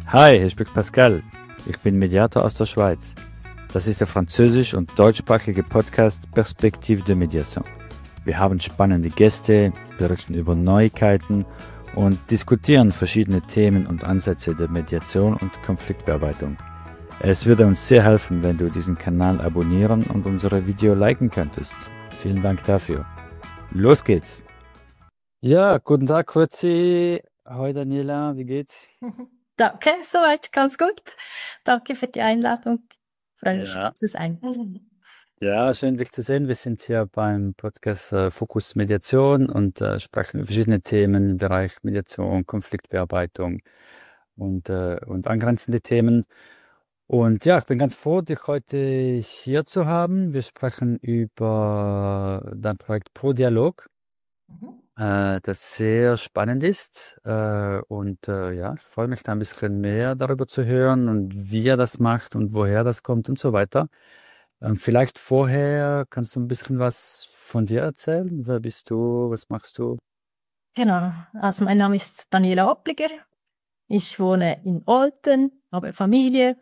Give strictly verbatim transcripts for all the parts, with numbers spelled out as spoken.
Hi, hier spricht Pascal. Ich bin Mediator aus der Schweiz. Das ist der französisch- und deutschsprachige Podcast Perspective de Médiation. Wir haben spannende Gäste, berichten über Neuigkeiten und diskutieren verschiedene Themen und Ansätze der Mediation und Konfliktbearbeitung. Es würde uns sehr helfen, wenn du diesen Kanal abonnieren und unsere Video liken könntest. Vielen Dank dafür. Los geht's! Ja, guten Tag, Kurzi. Hi Daniela, wie geht's? Danke, soweit ganz gut. Danke für die Einladung. Freue mich, Ja. hier zu sein. Ja, schön dich zu sehen. Wir sind hier beim Podcast äh, Fokus Mediation und äh, sprechen über verschiedene Themen im Bereich Mediation, Konfliktbearbeitung und, äh, und angrenzende Themen. Und ja, ich bin ganz froh, dich heute hier zu haben. Wir sprechen über dein Projekt Pro Dialog, Mhm. äh, das sehr spannend ist. Äh, und äh, ja, ich freue mich da ein bisschen mehr darüber zu hören und wie er das macht und woher das kommt und so weiter. Ähm, vielleicht vorher kannst du ein bisschen was von dir erzählen? Wer bist du? Was machst du? Genau, also mein Name ist Daniela Oppliger. Ich wohne in Olten, habe Familie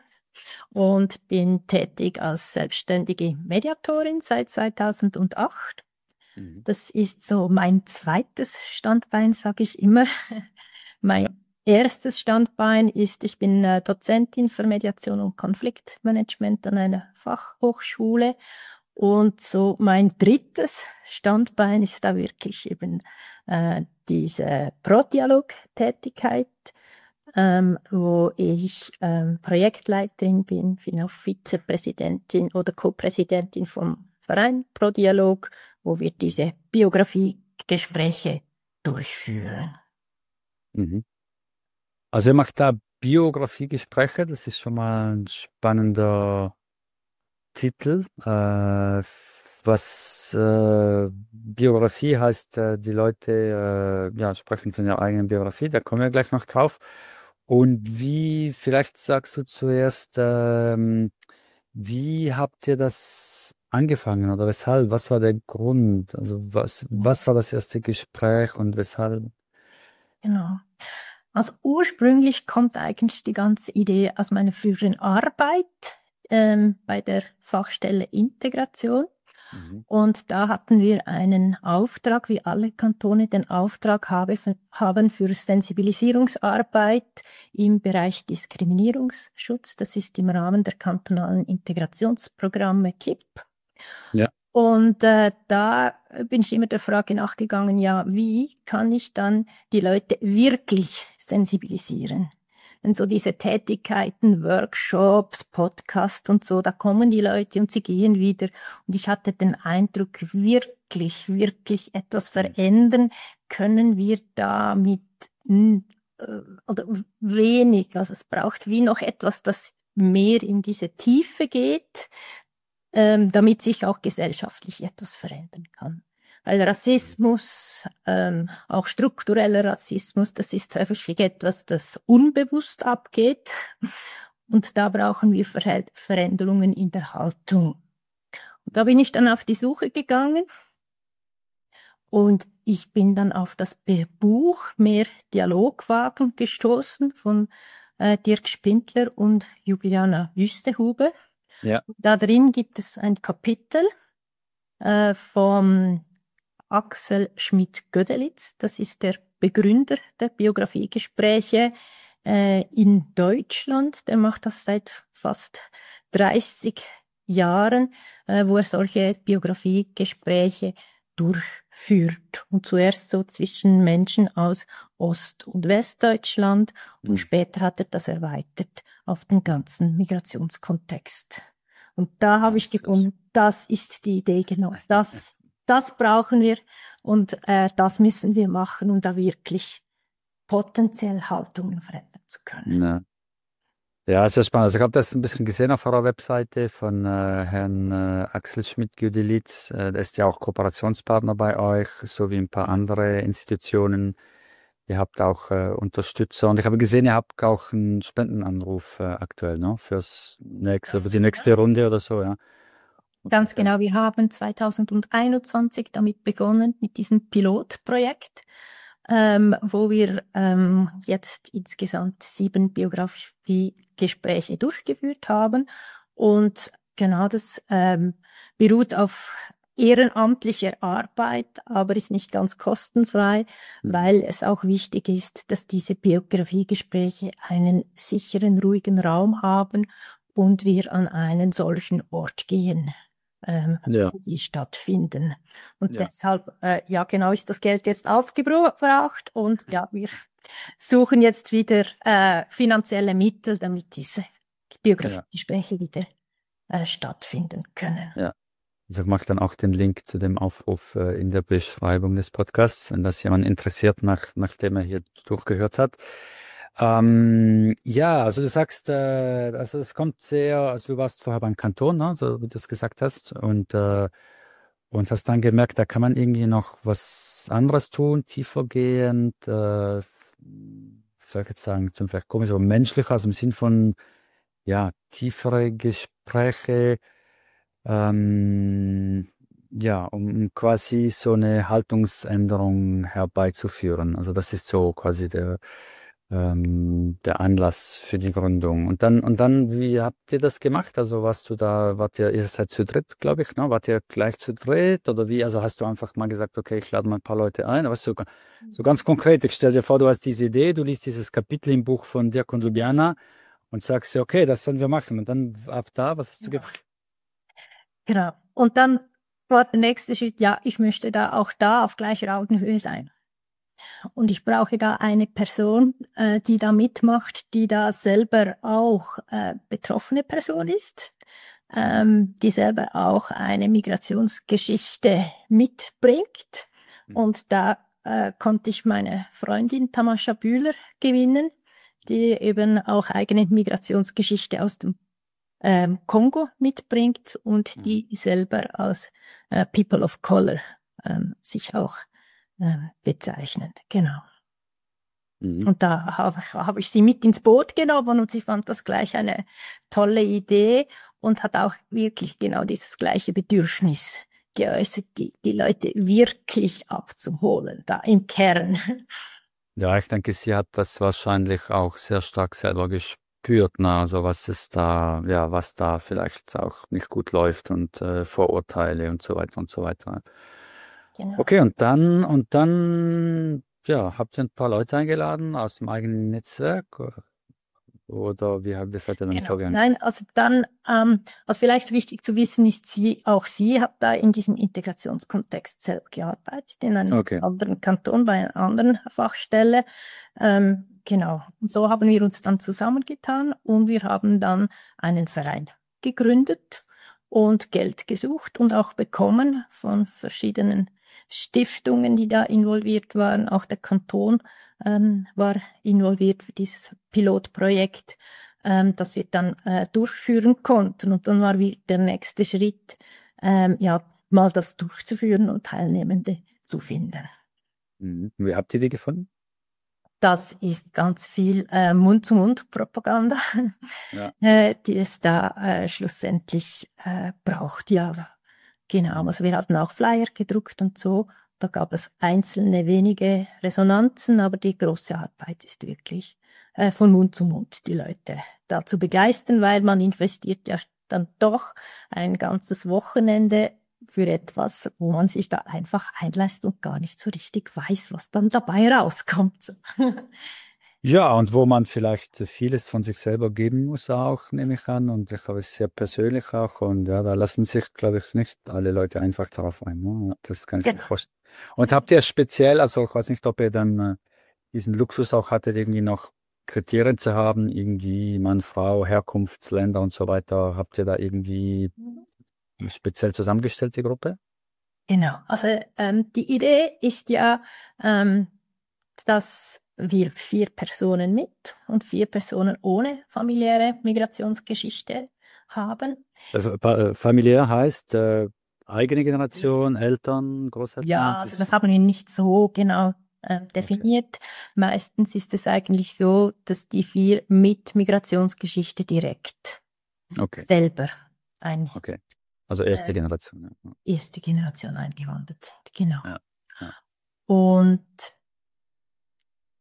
und bin tätig als selbstständige Mediatorin seit zweitausendacht. Mhm. Das ist so mein zweites Standbein, sage ich immer. Mein Ja. erstes Standbein ist, ich bin äh, Dozentin für Mediation und Konfliktmanagement an einer Fachhochschule. Und so mein drittes Standbein ist da wirklich eben äh, diese Pro-Dialog-Tätigkeit, ähm, wo ich ähm, Projektleiterin bin, bin auch Vizepräsidentin oder Co-Präsidentin vom Verein Pro-Dialog, wo wir diese Biografiegespräche durchführen. Mhm. Also ihr macht da Biografiegespräche, das ist schon mal ein spannender Titel. Äh, was äh, Biografie heißt, äh, die Leute äh, ja, sprechen von ihrer eigenen Biografie, da kommen wir gleich noch drauf. Und wie, vielleicht sagst du zuerst, ähm, wie habt ihr das angefangen oder weshalb? Was war der Grund? Also was, was war das erste Gespräch und weshalb? Genau. Also ursprünglich kommt eigentlich die ganze Idee aus meiner früheren Arbeit ähm, bei der Fachstelle Integration. Mhm. Und da hatten wir einen Auftrag, wie alle Kantone den Auftrag habe, haben für Sensibilisierungsarbeit im Bereich Diskriminierungsschutz. Das ist im Rahmen der kantonalen Integrationsprogramme K I P. Ja. Und äh, da bin ich immer der Frage nachgegangen, ja, wie kann ich dann die Leute wirklich sensibilisieren? Denn so diese Tätigkeiten, Workshops, Podcast und so, da kommen die Leute und sie gehen wieder. Und ich hatte den Eindruck, wirklich, wirklich etwas verändern können wir da mit mm, äh, oder wenig. Also es braucht wie noch etwas, das mehr in diese Tiefe geht, ähm, damit sich auch gesellschaftlich etwas verändern kann. Weil Rassismus, ähm, auch struktureller Rassismus, das ist häufig etwas, das unbewusst abgeht. Und da brauchen wir Verhält- Veränderungen in der Haltung. Und da bin ich dann auf die Suche gegangen und ich bin dann auf das Be- Buch Mehr Dialogwagen gestoßen von äh, Dirk Spindler und Juliana Wüstehube. Ja. Da drin gibt es ein Kapitel äh, vom Axel Schmidt-Gödelitz. Das ist der Begründer der Biografiegespräche äh, in Deutschland. Der macht das seit fast dreißig Jahren, äh, wo er solche Biografiegespräche durchführt. Und zuerst so zwischen Menschen aus Ost- und Westdeutschland und Mhm. später hat er das erweitert auf den ganzen Migrationskontext. Und da habe Ah, ich sehr schön. gefunden, das ist die Idee, genau. Das, das brauchen wir und äh, das müssen wir machen, um da wirklich potenziell Haltungen verändern zu können. Ja. Ja, sehr spannend. Also ich habe das ein bisschen gesehen auf eurer Webseite von äh, Herrn äh, Axel Schmidt-Güdelitz. Äh, der ist ja auch Kooperationspartner bei euch, so wie ein paar andere Institutionen. Ihr habt auch äh, Unterstützer und ich habe gesehen, ihr habt auch einen Spendenanruf äh, aktuell, ne? Fürs nächste, für Ganz die genau. nächste Runde oder so, ja. Ganz Okay. genau, wir haben zweitausendeinundzwanzig damit begonnen, mit diesem Pilotprojekt. ähm, wo wir ähm, jetzt insgesamt sieben Biografiegespräche durchgeführt haben. Und genau das ähm, beruht auf ehrenamtlicher Arbeit, aber ist nicht ganz kostenfrei, Mhm. weil es auch wichtig ist, dass diese Biografiegespräche einen sicheren, ruhigen Raum haben und wir an einen solchen Ort gehen, ähm, Ja, wo die stattfinden. Und ja, deshalb, äh, ja, genau, ist das Geld jetzt aufgebraucht und ja, wir suchen jetzt wieder äh, finanzielle Mittel, damit diese ja, Biografiegespräche wieder äh, stattfinden können. ja. Also ich mache dann auch den Link zu dem Aufruf äh, in der Beschreibung des Podcasts, wenn das jemand interessiert, nach, nachdem er hier durchgehört hat. Ähm, ja, also du sagst, äh, also es kommt sehr, also du warst vorher beim Kanton, ne, so wie du es gesagt hast, und, äh, und hast dann gemerkt, da kann man irgendwie noch was anderes tun, tiefergehend, äh, f- wie soll ich jetzt sagen, zum vielleicht komisch, aber menschlicher, also im Sinn von, ja, tiefere Gespräche, ähm, ja, um quasi so eine Haltungsänderung herbeizuführen. Also das ist so quasi der, ähm, der Anlass für die Gründung. Und dann, und dann, wie habt ihr das gemacht? Also warst du da, wart ihr, ihr seid zu dritt, glaube ich, ne? Wart ihr gleich zu dritt oder wie? Also hast du einfach mal gesagt, okay, ich lade mal ein paar Leute ein. Aber so, so ganz konkret, ich stell dir vor, du hast diese Idee, du liest dieses Kapitel im Buch von Dirk und Ljubljana und sagst dir, okay, das sollen wir machen. Und dann ab da, was hast du gemacht? Genau. Und dann war der nächste Schritt, ja, ich möchte da auch da auf gleicher Augenhöhe sein. Und ich brauche da eine Person, äh, die da mitmacht, die da selber auch äh, betroffene Person ist, ähm, die selber auch eine Migrationsgeschichte mitbringt. Mhm. Und da äh, konnte ich meine Freundin Tamascha Bühler gewinnen, die eben auch eigene Migrationsgeschichte aus dem ähm, Kongo mitbringt und Mhm. die selber als äh, People of Color ähm, sich auch äh, bezeichnet. Genau. Mhm. Und da habe hab ich sie mit ins Boot genommen und sie fand das gleich eine tolle Idee und hat auch wirklich genau dieses gleiche Bedürfnis geäußert, die, die Leute wirklich abzuholen, da im Kern. Ja, ich denke, sie hat das wahrscheinlich auch sehr stark selber gespürt, ne? Also was es da, ja, was da vielleicht auch nicht gut läuft und äh, Vorurteile und so weiter und so weiter. Genau. Okay, und dann, und dann, ja, habt ihr ein paar Leute eingeladen aus dem eigenen Netzwerk oder, oder wie, habt- wie seid ihr dann Genau. vorgegangen? Nein, also dann, ähm, was vielleicht wichtig zu wissen ist, sie, auch sie hat da in diesem Integrationskontext selber gearbeitet, in einem Okay. anderen Kanton, bei einer anderen Fachstelle. Ähm, genau. Und so haben wir uns dann zusammengetan und wir haben dann einen Verein gegründet und Geld gesucht und auch bekommen von verschiedenen Stiftungen, die da involviert waren. Auch der Kanton ähm, war involviert für dieses Pilotprojekt, ähm, das wir dann äh, durchführen konnten. Und dann war wie der nächste Schritt, ähm, ja, mal das durchzuführen und Teilnehmende zu finden. Mhm. Wie habt ihr die gefunden? Das ist ganz viel äh, Mund-zu-Mund-Propaganda, Ja. äh, die es da äh, schlussendlich äh, braucht. Ja, genau. Mhm. Also wir hatten auch Flyer gedruckt und so. Da gab es einzelne wenige Resonanzen, aber die große Arbeit ist wirklich äh, von Mund zu Mund die Leute da zu begeistern, weil man investiert ja dann doch ein ganzes Wochenende für etwas, wo man sich da einfach einlässt und gar nicht so richtig weiß, was dann dabei rauskommt. Ja, und wo man vielleicht vieles von sich selber geben muss auch, nehme ich an. Und ich glaube, es ist sehr persönlich auch. Und ja, da lassen sich, glaube ich, nicht alle Leute einfach drauf ein. Ne? Das kann ich mir Genau. vorstellen. Und habt ihr speziell, also ich weiß nicht, ob ihr dann äh, diesen Luxus auch hattet, irgendwie noch Kriterien zu haben, irgendwie Mann, Frau, Herkunftsländer und so weiter. Habt ihr da irgendwie speziell zusammengestellt, die Gruppe? Genau. Also ähm, die Idee ist ja, ähm, dass wir vier Personen mit und vier Personen ohne familiäre Migrationsgeschichte haben. Äh, fa- äh, familiär heißt äh, eigene Generation, Eltern, Großeltern? Ja, also Bis, das haben wir nicht so genau äh, okay. definiert. Meistens ist es eigentlich so, dass die vier mit Migrationsgeschichte direkt Okay, selber ein okay. Also erste äh, Generation. Ja. erste Generation eingewandert sind. Genau. Ja, ja. Und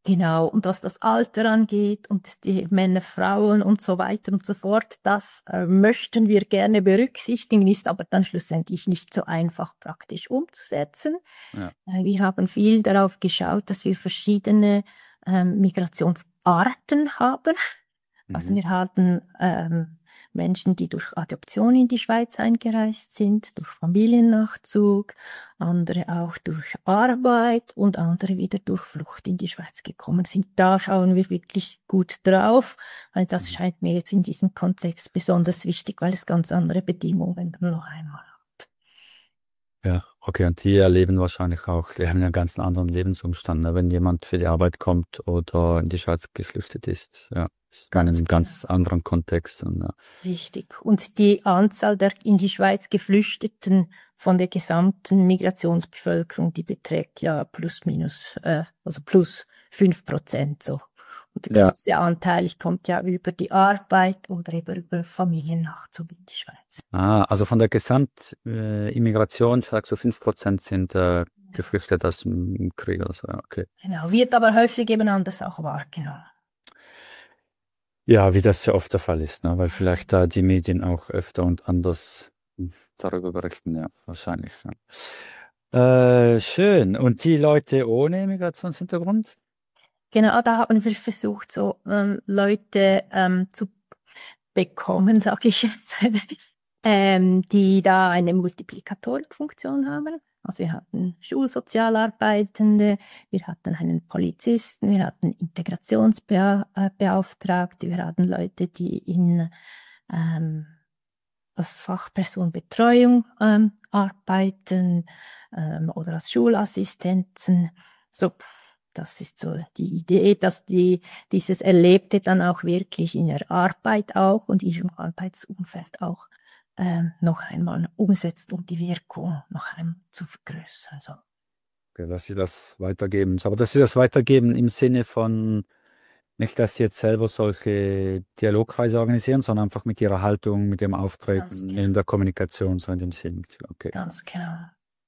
Genau, und was das Alter angeht und die Männer, Frauen und so weiter und so fort, das äh, möchten wir gerne berücksichtigen, ist aber dann schlussendlich nicht so einfach praktisch umzusetzen. Ja. Äh, wir haben viel darauf geschaut, dass wir verschiedene ähm, Migrationsarten haben. Also Mhm. wir hatten ähm, Menschen, die durch Adoption in die Schweiz eingereist sind, durch Familiennachzug, andere auch durch Arbeit und andere wieder durch Flucht in die Schweiz gekommen sind. Da schauen wir wirklich gut drauf, weil das Mhm. scheint mir jetzt in diesem Kontext besonders wichtig, weil es ganz andere Bedingungen dann noch einmal hat. Ja, okay, und die erleben wahrscheinlich auch, die haben einen ganz anderen Lebensumstand, ne? Wenn jemand für die Arbeit kommt oder in die Schweiz geflüchtet ist, ja, ist man in Ganz einem genau. ganz anderen Kontext. Und, ja. Richtig. Und die Anzahl der in die Schweiz Geflüchteten von der gesamten Migrationsbevölkerung, die beträgt ja plus minus, äh, also plus fünf Prozent so. Und der Ja. große Anteil kommt ja über die Arbeit oder eben über Familiennachzug in die Schweiz. Ah, also von der Gesamtimmigration, ich sag so fünf Prozent sind äh, geflüchtet aus dem Krieg oder so, ja, okay. Genau, wird aber häufig eben anders auch wahrgenommen. Ja, wie das ja oft der Fall ist, ne? Weil vielleicht da die Medien auch öfter und anders darüber berichten, ja, wahrscheinlich. Ja. Äh, schön. Und die Leute ohne Migrationshintergrund? Genau, da haben wir versucht, so ähm, Leute ähm, zu bekommen, sage ich jetzt, ähm, die da eine Multiplikatorenfunktion haben. Also wir hatten Schulsozialarbeitende, wir hatten einen Polizisten, wir hatten Integrationsbeauftragte, wir hatten Leute, die in ähm, als Fachperson Betreuung ähm, arbeiten ähm, oder als Schulassistenzen. So, das ist so die Idee, dass die dieses Erlebte dann auch wirklich in der Arbeit auch und ihrem Arbeitsumfeld auch ähm, noch einmal umsetzt, um die Wirkung noch einmal zu vergrößern. So. Okay, dass sie das weitergeben. Aber dass sie das weitergeben im Sinne von, nicht, dass sie jetzt selber solche Dialogkreise organisieren, sondern einfach mit ihrer Haltung, mit ihrem Ganz Auftreten, genau. in der Kommunikation, so in dem Sinn. Okay. Ganz genau.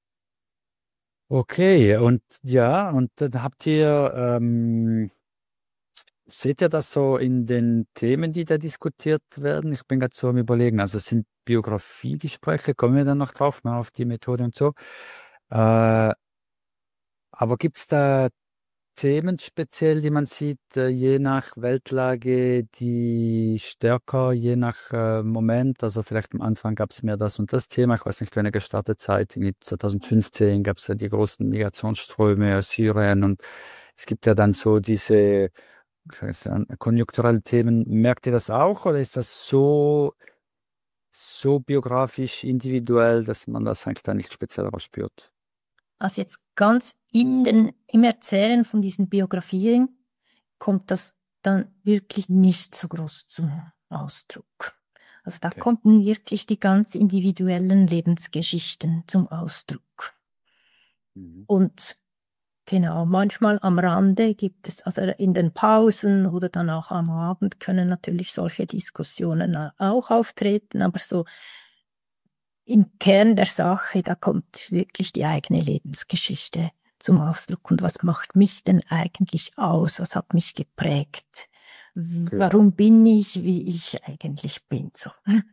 Okay, und ja, und dann habt ihr, ähm, seht ihr das so in den Themen, die da diskutiert werden? Ich bin gerade so am Überlegen. Also es sind Biografiegespräche, kommen wir dann noch drauf, mal auf die Methode und so. Äh, aber gibt es da Themen speziell, die man sieht, äh, je nach Weltlage, die stärker, je nach äh, Moment? Also vielleicht am Anfang gab es mehr das und das Thema. Ich weiß nicht, wenn ihr gestartet seid, irgendwie zwanzig fünfzehn gab es ja die großen Migrationsströme aus Syrien und es gibt ja dann so diese ich weiß nicht, konjunkturelle Themen. Merkt ihr das auch oder ist das so, so biografisch individuell, dass man das eigentlich da nicht speziell rausspürt? Also jetzt ganz in den, im Erzählen von diesen Biografien kommt das dann wirklich nicht so groß zum Ausdruck. Also da Okay. kommen wirklich die ganz individuellen Lebensgeschichten zum Ausdruck. Mhm. Und genau, manchmal am Rande gibt es, also in den Pausen oder dann auch am Abend können natürlich solche Diskussionen auch auftreten, aber so im Kern der Sache, da kommt wirklich die eigene Lebensgeschichte zum Ausdruck. Und was macht mich denn eigentlich aus? Was hat mich geprägt? Okay. Warum bin ich, wie ich eigentlich bin? So.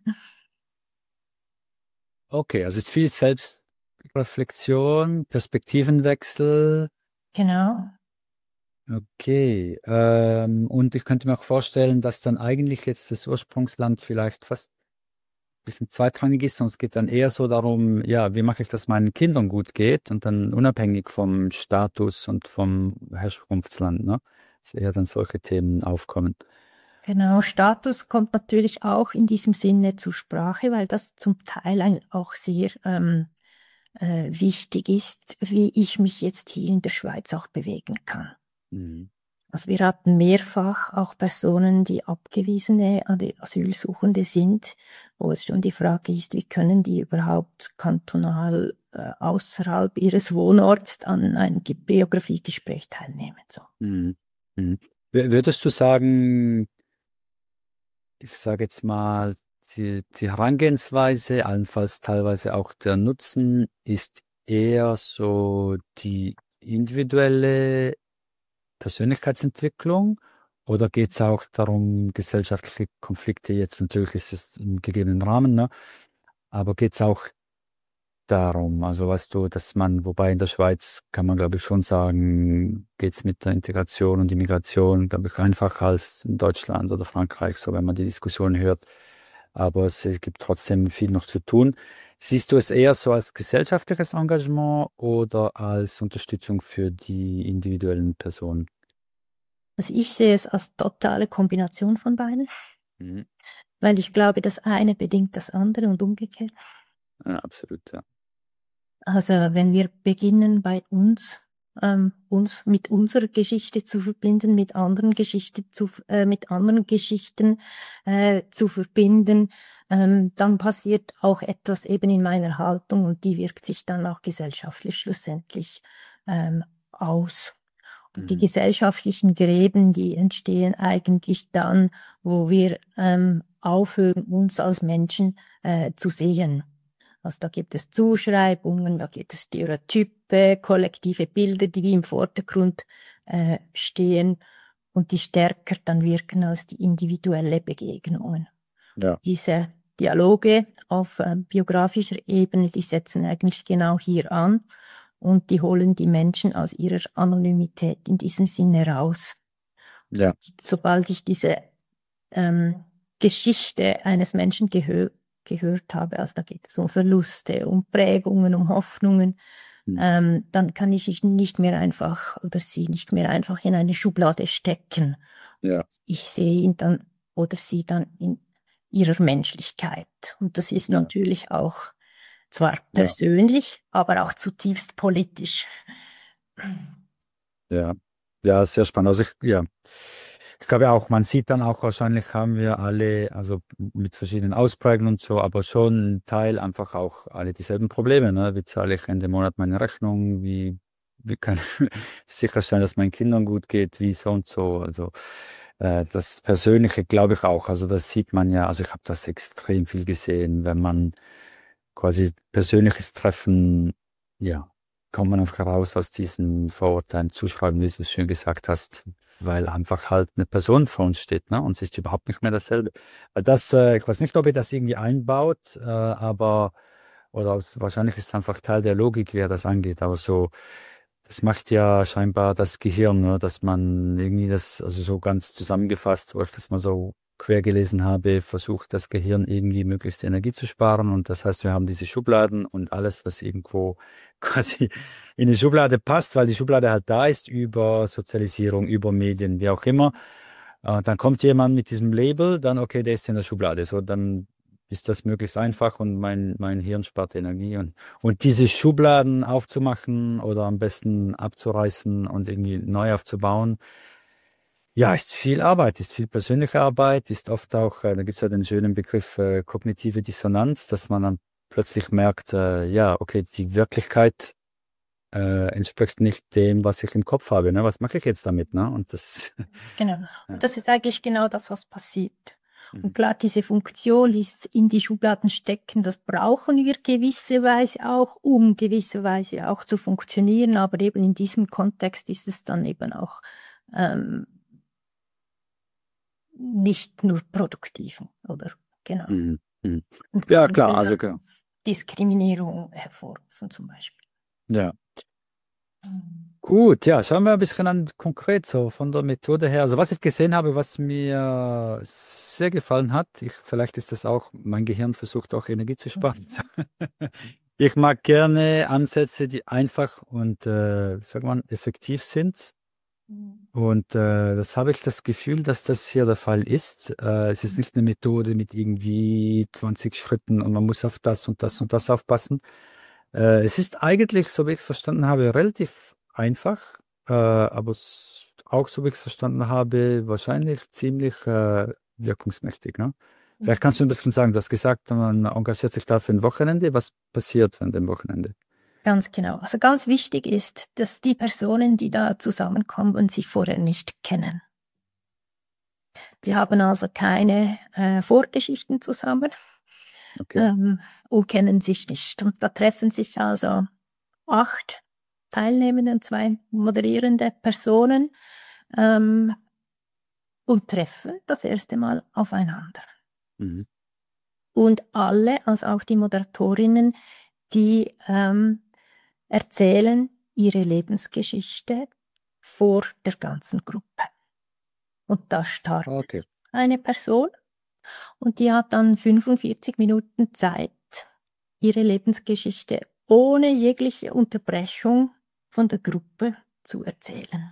Okay, also es ist viel Selbstreflexion, Perspektivenwechsel. Genau. Okay, ähm, und ich könnte mir auch vorstellen, dass dann eigentlich jetzt das Ursprungsland vielleicht fast ein bisschen zweitrangig ist, sondern es geht dann eher so darum, ja, wie mache ich, dass meinen Kindern gut geht und dann unabhängig vom Status und vom Herkunftsland, ne? Dass eher dann solche Themen aufkommen. Genau, Status kommt natürlich auch in diesem Sinne zur Sprache, weil das zum Teil ein, auch sehr ähm, äh, wichtig ist, wie ich mich jetzt hier in der Schweiz auch bewegen kann. Mhm. Also wir hatten mehrfach auch Personen, die abgewiesene Asylsuchende sind, wo es schon die Frage ist, wie können die überhaupt kantonal äh, außerhalb ihres Wohnorts an einem Biografiegespräch teilnehmen. So. Mhm. Mhm. W- Würdest du sagen, ich sage jetzt mal, die, die Herangehensweise, allenfalls teilweise auch der Nutzen, ist eher so die individuelle Persönlichkeitsentwicklung oder geht es auch darum, gesellschaftliche Konflikte, jetzt natürlich ist es im gegebenen Rahmen, ne? Aber geht es auch darum, also weißt du, dass man, wobei in der Schweiz kann man glaube ich schon sagen, geht es mit der Integration und Immigration, glaube ich, einfacher als in Deutschland oder Frankreich, so wenn man die Diskussion hört. Aber es gibt trotzdem viel noch zu tun. Siehst du es eher so als gesellschaftliches Engagement oder als Unterstützung für die individuellen Personen? Also ich sehe es als totale Kombination von beiden, Mhm. weil ich glaube, das eine bedingt das andere und umgekehrt. Ja, absolut, ja. Also wenn wir beginnen bei uns, ähm, uns mit unserer Geschichte zu verbinden, mit anderen Geschichte zu, äh, mit anderen Geschichten äh, zu verbinden, ähm, dann passiert auch etwas eben in meiner Haltung und die wirkt sich dann auch gesellschaftlich schlussendlich ähm, aus. Und die Mhm. gesellschaftlichen Gräben, die entstehen eigentlich dann, wo wir ähm, aufhören, uns als Menschen äh, zu sehen. Also da gibt es Zuschreibungen, da gibt es Stereotype, kollektive Bilder, die wie im Vordergrund äh, stehen und die stärker dann wirken als die individuelle Begegnungen. Ja, Diese Dialoge auf äh, biografischer Ebene, die setzen eigentlich genau hier an und die holen die Menschen aus ihrer Anonymität in diesem Sinne raus. ja, Sobald ich diese ähm, Geschichte eines Menschen gehö gehört habe, also da geht es um Verluste, um Prägungen, um Hoffnungen, mhm. ähm, dann kann ich ich nicht mehr einfach oder sie nicht mehr einfach in eine Schublade stecken. Ja, Ich sehe ihn dann oder sie dann in ihrer Menschlichkeit. Und das ist ja, natürlich auch zwar ja, persönlich, aber auch zutiefst politisch. ja. Ja, sehr spannend. Also ich, ja, ich glaube auch, man sieht dann auch wahrscheinlich haben wir alle, also mit verschiedenen Ausprägungen und so, aber schon ein Teil einfach auch alle dieselben Probleme, ne? Wie zahle ich Ende Monat meine Rechnung? Wie, wie kann ich sicherstellen, dass meinen Kindern gut geht? Wie so und so? Also äh, das Persönliche glaube ich auch. Also das sieht man ja, also ich habe das extrem viel gesehen, wenn man quasi persönliches Treffen, ja, kommt man einfach raus aus diesen Vorurteilen, Zuschreiben, wie du es schön gesagt hast, weil einfach halt eine Person vor uns steht, ne? Und es ist überhaupt nicht mehr dasselbe. Weil Das, äh, ich weiß nicht, ob ihr das irgendwie einbaut, äh, aber, oder es- wahrscheinlich ist es einfach Teil der Logik, wie er das angeht, aber so, das macht ja scheinbar das Gehirn, ne? Dass man irgendwie das, also so ganz zusammengefasst, wo ich das mal so quer gelesen habe, versucht das Gehirn irgendwie möglichst Energie zu sparen. Und das heißt, wir haben diese Schubladen und alles, was irgendwo quasi in die Schublade passt, weil die Schublade halt da ist über Sozialisierung, über Medien, wie auch immer. Äh, dann kommt jemand mit diesem Label, dann okay, der ist in der Schublade. So, dann ist das möglichst einfach und mein, mein Hirn spart Energie. Und, und diese Schubladen aufzumachen oder am besten abzureißen und irgendwie neu aufzubauen, ja, ist viel Arbeit, ist viel persönliche Arbeit, ist oft auch, äh, da gibt es ja den schönen Begriff äh, kognitive Dissonanz, dass man dann plötzlich merkt, äh, ja, okay, die Wirklichkeit äh, entspricht nicht dem, was ich im Kopf habe. Ne? Was mache ich jetzt damit? Ne? Und das, Genau. ja. Und das ist eigentlich genau das, was passiert. Mhm. Und klar, diese Funktion, dieses in die Schubladen stecken, das brauchen wir gewisse Weise auch, um gewisse Weise auch zu funktionieren. Aber eben in diesem Kontext ist es dann eben auch ähm, nicht nur produktiv, oder? Genau. Mhm. Mhm. Und Ja, kann klar, dann also klar. Diskriminierung hervorrufen zum Beispiel. Ja. Mhm. Gut, ja, schauen wir ein bisschen an konkret so von der Methode her. Also was ich gesehen habe, was mir sehr gefallen hat, ich, vielleicht ist das auch, mein Gehirn versucht auch Energie zu sparen. Ich mag gerne Ansätze, die einfach und, äh, wie sagt man, effektiv sind. Mhm. Und äh, das habe ich das Gefühl, dass das hier der Fall ist. Äh, es ist nicht eine Methode mit irgendwie zwanzig Schritten und man muss auf das und das und das aufpassen. Äh, es ist eigentlich, so wie ich es verstanden habe, relativ einfach, äh, aber s- auch, so wie ich es verstanden habe, wahrscheinlich ziemlich äh, wirkungsmächtig. Ne? Vielleicht kannst du ein bisschen sagen, du hast gesagt, man engagiert sich da für ein Wochenende. Was passiert an dem Wochenende? Ganz genau. Also ganz wichtig ist, dass die Personen, die da zusammenkommen, sich vorher nicht kennen. Die haben also keine äh, Vorgeschichten zusammen Okay. ähm, und kennen sich nicht. Und da treffen sich also acht Teilnehmende und zwei moderierende Personen ähm, und treffen das erste Mal aufeinander. Mhm. Und alle, also auch die Moderatorinnen, die ähm, erzählen ihre Lebensgeschichte vor der ganzen Gruppe. Und da startet Okay. eine Person und die hat dann fünfundvierzig Minuten Zeit, ihre Lebensgeschichte ohne jegliche Unterbrechung von der Gruppe zu erzählen.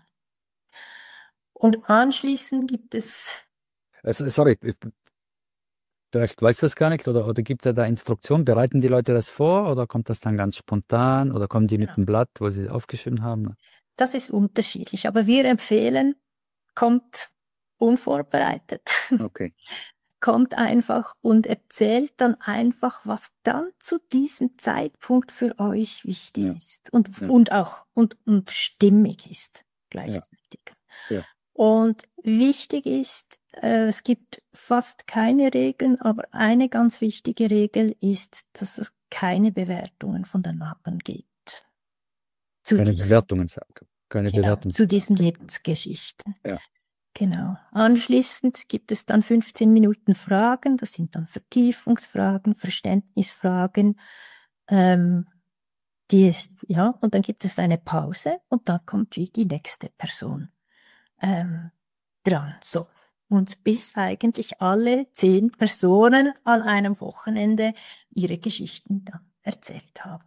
Und anschließend gibt es... Also, sorry, ich- vielleicht weiß das gar nicht, oder, oder gibt er da Instruktionen? Bereiten die Leute das vor oder kommt das dann ganz spontan oder kommen die mit Genau. einem Blatt, wo sie aufgeschrieben haben? Das ist unterschiedlich, aber wir empfehlen, kommt unvorbereitet. Okay. Kommt einfach und erzählt dann einfach, was dann zu diesem Zeitpunkt für euch wichtig Ja. ist und, Ja. und auch und, und stimmig ist Ja. gleichzeitig. Ja. Und wichtig ist, äh, es gibt fast keine Regeln, aber eine ganz wichtige Regel ist, dass es keine Bewertungen von den anderen gibt. Zu Keine diesen, Bewertungen sagen. Keine genau, Bewertungen. zu diesen Lebensgeschichten. Ja. Genau. Anschließend gibt es dann fünfzehn Minuten Fragen. Das sind dann Vertiefungsfragen, Verständnisfragen. Ähm, die ist, ja, und dann gibt es eine Pause und dann kommt wie die nächste Person ähm, dran. So. Und bis eigentlich alle zehn Personen an einem Wochenende ihre Geschichten dann erzählt haben.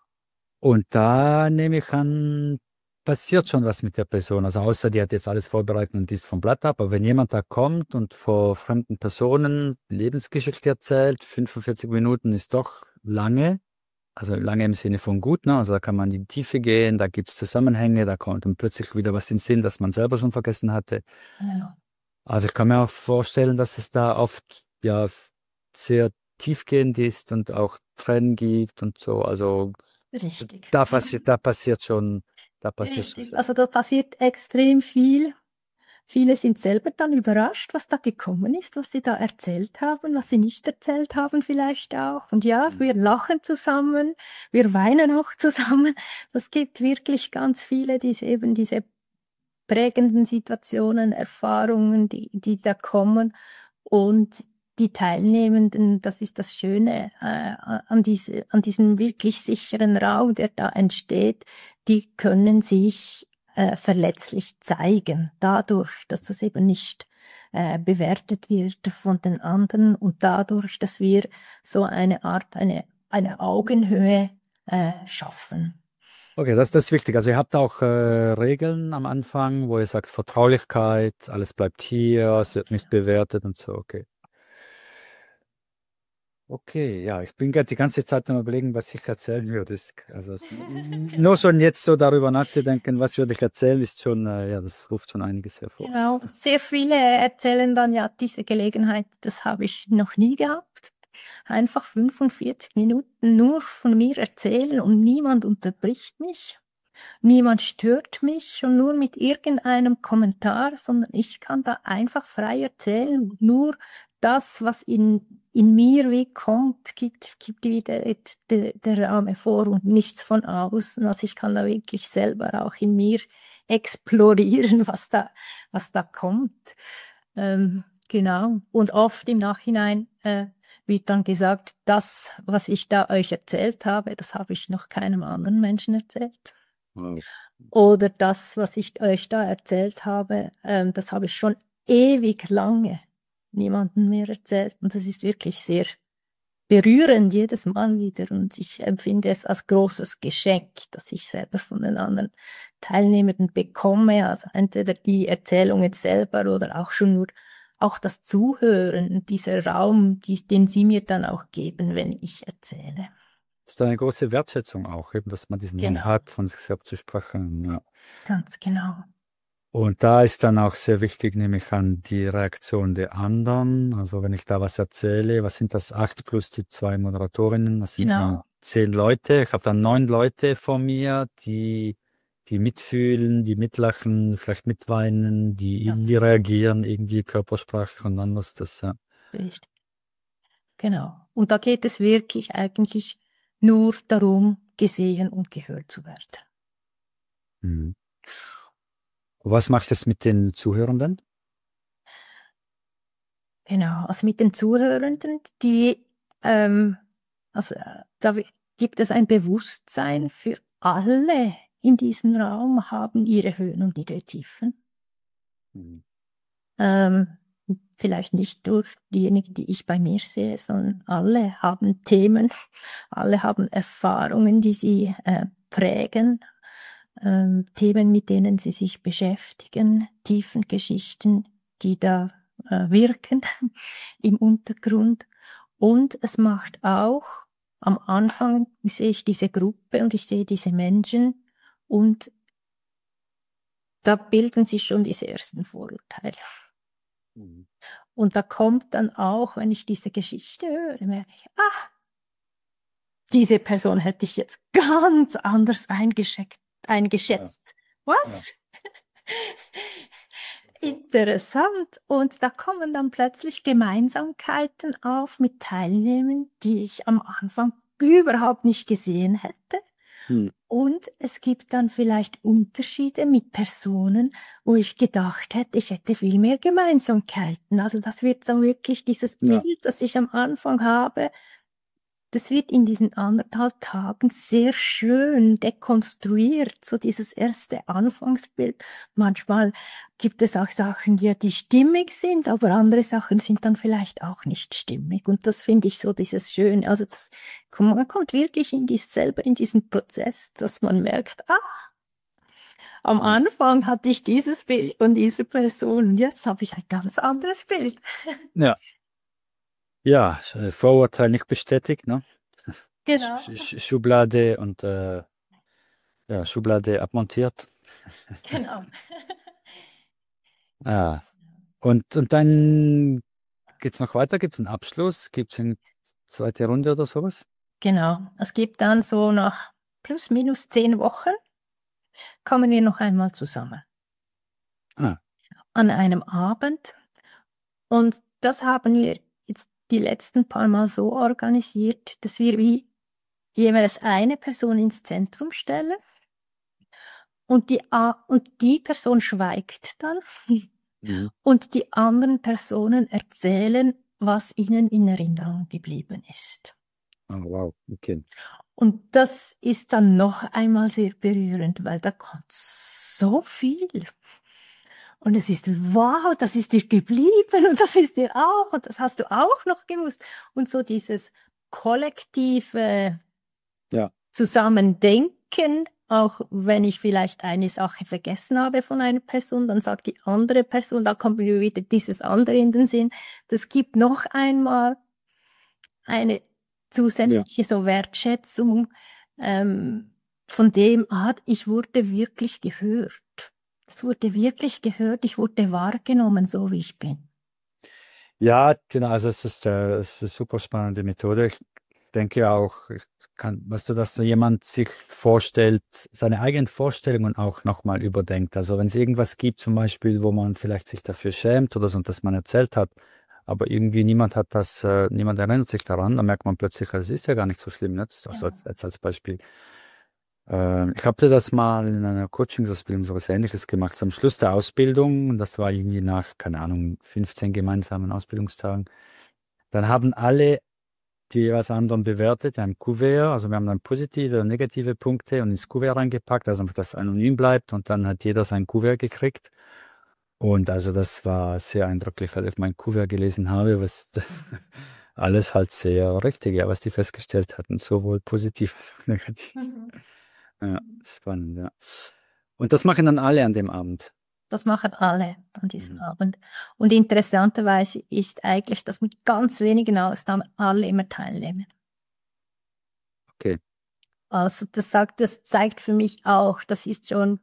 Und da nehme ich an, passiert schon was mit der Person. Also außer die hat jetzt alles vorbereitet und ist vom Blatt ab. Aber wenn jemand da kommt und vor fremden Personen Lebensgeschichte erzählt, fünfundvierzig Minuten ist doch lange. Also lange im Sinne von gut, ne? Also da kann man in die Tiefe gehen, da gibt es Zusammenhänge, da kommt dann plötzlich wieder was in den Sinn, das man selber schon vergessen hatte. Ja. Also ich kann mir auch vorstellen, dass es da oft ja sehr tiefgehend ist und auch Tränen gibt und so. Also Richtig. da passiert, da passiert schon, da passiert schon Richtig. sehr. Also da passiert extrem viel. Viele sind selber dann überrascht, was da gekommen ist, was sie da erzählt haben, was sie nicht erzählt haben vielleicht auch. Und ja, wir lachen zusammen, wir weinen auch zusammen. Das gibt wirklich ganz viele, diese eben diese prägenden Situationen, Erfahrungen, die, die da kommen. Und die Teilnehmenden, das ist das Schöne äh, an, diese, an diesem wirklich sicheren Raum, der da entsteht, die können sich äh, verletzlich zeigen, dadurch, dass das eben nicht äh, bewertet wird von den anderen und dadurch, dass wir so eine Art, eine, eine Augenhöhe äh, schaffen. Okay, das, das ist wichtig. Also ihr habt auch äh, Regeln am Anfang, wo ihr sagt Vertraulichkeit, alles bleibt hier, es wird nicht bewertet und so. Okay. Okay, ja, ich bin gerade die ganze Zeit am Überlegen, was ich erzählen würde. Das- Also es, nur schon jetzt so darüber nachzudenken, was würde ich erzählen, ist schon, äh, ja, das ruft schon einiges hervor. Genau, sehr viele erzählen dann ja diese Gelegenheit, das habe ich noch nie gehabt. Einfach fünfundvierzig Minuten nur von mir erzählen und niemand unterbricht mich. Niemand stört mich schon nur mit irgendeinem Kommentar, sondern ich kann da einfach frei erzählen. Nur das, was in, in mir wie kommt, gibt, gibt wieder der, der Raum hervor und nichts von außen. Also ich kann da wirklich selber auch in mir explorieren, was da, was da kommt. Ähm, genau. Und oft im Nachhinein äh, wird dann gesagt, das, was ich da euch erzählt habe, das habe ich noch keinem anderen Menschen erzählt. Wow. Oder das, was ich euch da erzählt habe, ähm, das habe ich schon ewig lange niemandem mehr erzählt. Und das ist wirklich sehr berührend jedes Mal wieder. Und ich empfinde es als großes Geschenk, das ich selber von den anderen Teilnehmenden bekomme. Also entweder die Erzählung jetzt selber oder auch schon nur auch das Zuhören, dieser Raum, die, den sie mir dann auch geben, wenn ich erzähle. Das ist eine große Wertschätzung auch, eben, dass man diesen Raum Genau, hat, von sich selbst zu sprechen. Ja. ganz genau. Und da ist dann auch sehr wichtig, nehme ich an, die Reaktion der anderen. Also wenn ich da was erzähle, was sind das? Acht plus die zwei Moderatorinnen, das sind Genau. dann zehn Leute. Ich habe dann neun Leute vor mir, die, die mitfühlen, die mitlachen, vielleicht mitweinen, die Ja. irgendwie reagieren, irgendwie körpersprachlich und anders. Das, ja. Richtig. Genau. Und da geht es wirklich eigentlich nur darum, gesehen und gehört zu werden. Mhm. Was macht es mit den Zuhörenden? Genau, also mit den Zuhörenden, die, ähm, also äh, da wi- gibt es ein Bewusstsein für alle in diesem Raum, haben ihre Höhen und ihre Tiefen. Mhm. Ähm, vielleicht nicht nur diejenigen, die ich bei mir sehe, sondern alle haben Themen, alle haben Erfahrungen, die sie äh, prägen, ähm, Themen, mit denen sie sich beschäftigen, tiefen Geschichten, die da äh, wirken im Untergrund. Und es macht auch, am Anfang sehe ich diese Gruppe und ich sehe diese Menschen und da bilden sich schon diese ersten Vorurteile. Mhm. Und da kommt dann auch, wenn ich diese Geschichte höre, merke ich, ah, diese Person hätte ich jetzt ganz anders eingeschätzt. Ja, eingeschätzt. ja. Was? Interessant. Und da kommen dann plötzlich Gemeinsamkeiten auf mit Teilnehmern, die ich am Anfang überhaupt nicht gesehen hätte. Hm. Und es gibt dann vielleicht Unterschiede mit Personen, wo ich gedacht hätte, ich hätte viel mehr Gemeinsamkeiten. Also das wird so wirklich dieses Ja. Bild, das ich am Anfang habe, das wird in diesen anderthalb Tagen sehr schön dekonstruiert, so dieses erste Anfangsbild. Manchmal gibt es auch Sachen, die, die stimmig sind, aber andere Sachen sind dann vielleicht auch nicht stimmig. Und das finde ich so dieses Schöne. Also das, man kommt wirklich in dies, selber in diesen Prozess, dass man merkt, ah, am Hm. Anfang hatte ich dieses Bild von dieser Person und jetzt habe ich ein ganz anderes Bild. Ja. Ja, äh, Vorurteil nicht bestätigt, ne? Sch Genau, Sch Schublade und äh, ja, Schublade abmontiert. genau. Ah. Und, und dann geht's noch weiter? Gibt's einen Abschluss? Gibt's eine zweite Runde oder sowas? Genau. Es gibt dann so nach plus minus zehn Wochen kommen wir noch einmal zusammen Ah, an einem Abend. Und das haben wir jetzt die letzten paar Mal so organisiert, dass wir wie jeweils eine Person ins Zentrum stellen und die, A- und die Person schweigt dann mhm. und die anderen Personen erzählen, was ihnen in Erinnerung geblieben ist. Oh, wow, okay. Und das ist dann noch einmal sehr berührend, weil da kommt so viel. Und es ist, wow, das ist dir geblieben und das ist dir auch und das hast du auch noch gewusst. Und so dieses kollektive Ja, Zusammendenken, auch wenn ich vielleicht eine Sache vergessen habe von einer Person, dann sagt die andere Person, da kommt mir wieder dieses andere in den Sinn. Das gibt noch einmal eine ja. zusätzliche so Wertschätzung ähm, von dem, ah, ich wurde wirklich gehört. Es wurde wirklich gehört, ich wurde wahrgenommen, so wie ich bin. Ja, genau, also es ist, äh, es ist eine super spannende Methode. Ich denke auch, ich kann, weißt du, dass da jemand sich vorstellt, seine eigenen Vorstellungen auch nochmal überdenkt. Also wenn es irgendwas gibt, zum Beispiel, wo man vielleicht sich dafür schämt oder so, und das man erzählt hat, aber irgendwie niemand hat das, äh, niemand erinnert sich daran, dann merkt man plötzlich, das ist ja gar nicht so schlimm, ne? Also Genau. als, als als Beispiel. Ähm, ich habe das mal in einer Coachingsausbildung sowas Ähnliches gemacht. Zum Schluss der Ausbildung, und das war irgendwie nach, keine Ahnung, fünfzehn gemeinsamen Ausbildungstagen. Dann haben alle die jeweils anderen bewertet, in einem Kuvert. Also wir haben dann positive und negative Punkte und ins Kuvert reingepackt, also einfach, dass es anonym bleibt und dann hat jeder sein Kuvert gekriegt. Und also das war sehr eindrücklich, als ich mein Kuvert gelesen habe, was das alles halt sehr richtig, ja, was die festgestellt hatten, sowohl positiv als auch negativ. Mhm. Ja, spannend, ja. Und das machen dann alle an dem Abend. Das machen alle an diesem Mhm. Abend. Und interessanterweise ist eigentlich, dass mit ganz wenigen Ausnahmen alle immer teilnehmen. Okay. Also das sagt, das zeigt für mich auch, das ist schon,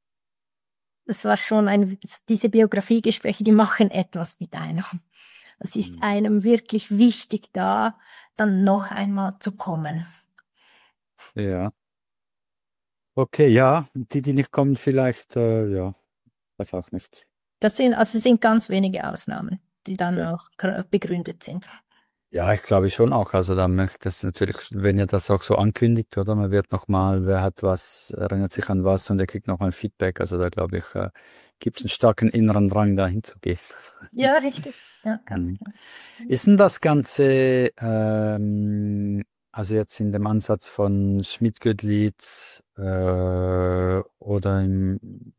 das war schon ein, diese Biografiegespräche, die machen etwas mit einem. Es ist Mhm. einem wirklich wichtig, da dann noch einmal zu kommen. Ja. Okay, ja. Die, die nicht kommen, vielleicht, äh, ja, weiß auch nicht. Das sind, also es sind ganz wenige Ausnahmen, die dann Okay. auch gr- begründet sind. Ja, ich glaube schon auch. Also da möchte das natürlich, wenn ihr das auch so ankündigt, oder? Man wird nochmal, wer hat was, erinnert sich an was und er kriegt nochmal Feedback. Also da glaube ich, äh, gibt es einen starken inneren Drang, dahin zu gehen. Ja, richtig. Ja, ganz Mhm. genau. Ist denn das Ganze, ähm, also jetzt in dem Ansatz von Schmidt-Gödlitz äh, oder im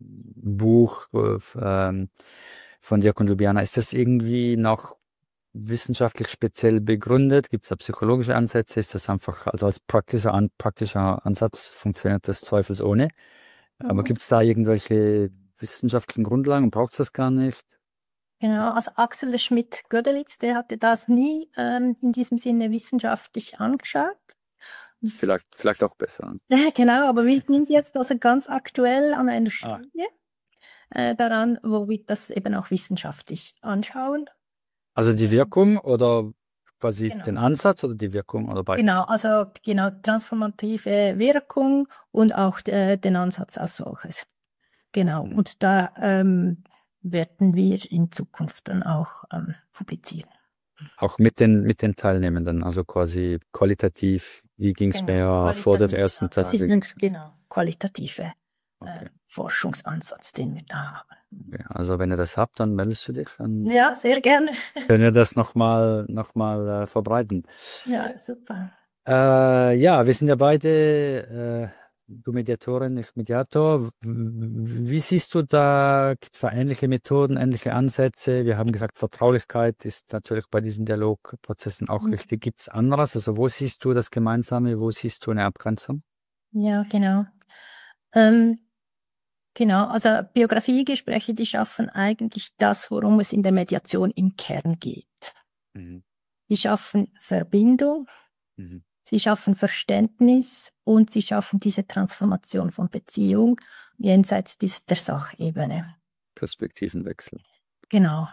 Buch äh, ähm, von Diakon Ljubljana, ist das irgendwie noch wissenschaftlich speziell begründet? Gibt es da psychologische Ansätze? Ist das einfach, also als praktischer, An praktischer Ansatz funktioniert das zweifelsohne? Aber Mhm. gibt es da irgendwelche wissenschaftlichen Grundlagen? Braucht es das gar nicht? Genau, also Axel Schmidt-Gödelitz, der hatte das nie ähm, in diesem Sinne wissenschaftlich angeschaut. Vielleicht, vielleicht auch besser. Genau, aber wir sind jetzt also ganz aktuell an einer Ah, Studie äh, daran, wo wir das eben auch wissenschaftlich anschauen. also die Wirkung oder quasi Genau. den Ansatz oder die Wirkung oder beides? Genau, also genau transformative Wirkung und auch äh, den Ansatz als solches. Genau, Mhm. und da ähm, werden wir in Zukunft dann auch ähm, publizieren. Auch mit den, mit den Teilnehmenden, also quasi qualitativ, wie ging es Genau, mir vor der qualitativ, ersten genau. Das ist Tage? ein genau, qualitative äh, Okay. Forschungsansatz, den wir da haben. Okay. Also wenn ihr das habt, dann meldest du dich, dann Ja, sehr gerne. können wir das nochmal noch mal, äh, verbreiten. Ja, super. Äh, ja, wir sind ja beide, äh, du Mediatorin, ich Mediator. W- Wie siehst du da, gibt es da ähnliche Methoden, ähnliche Ansätze? Wir haben gesagt, Vertraulichkeit ist natürlich bei diesen Dialogprozessen auch Mhm. wichtig. Gibt es anderes? Also wo siehst du das Gemeinsame? Wo siehst du eine Abgrenzung? Ja, genau. Ähm, genau, also Biografiegespräche, die schaffen eigentlich das, worum es in der Mediation im Kern geht. Mhm. Die schaffen Verbindung, Mhm. sie schaffen Verständnis und sie schaffen diese Transformation von Beziehung jenseits des, der Sachebene. Perspektivenwechsel. Genau.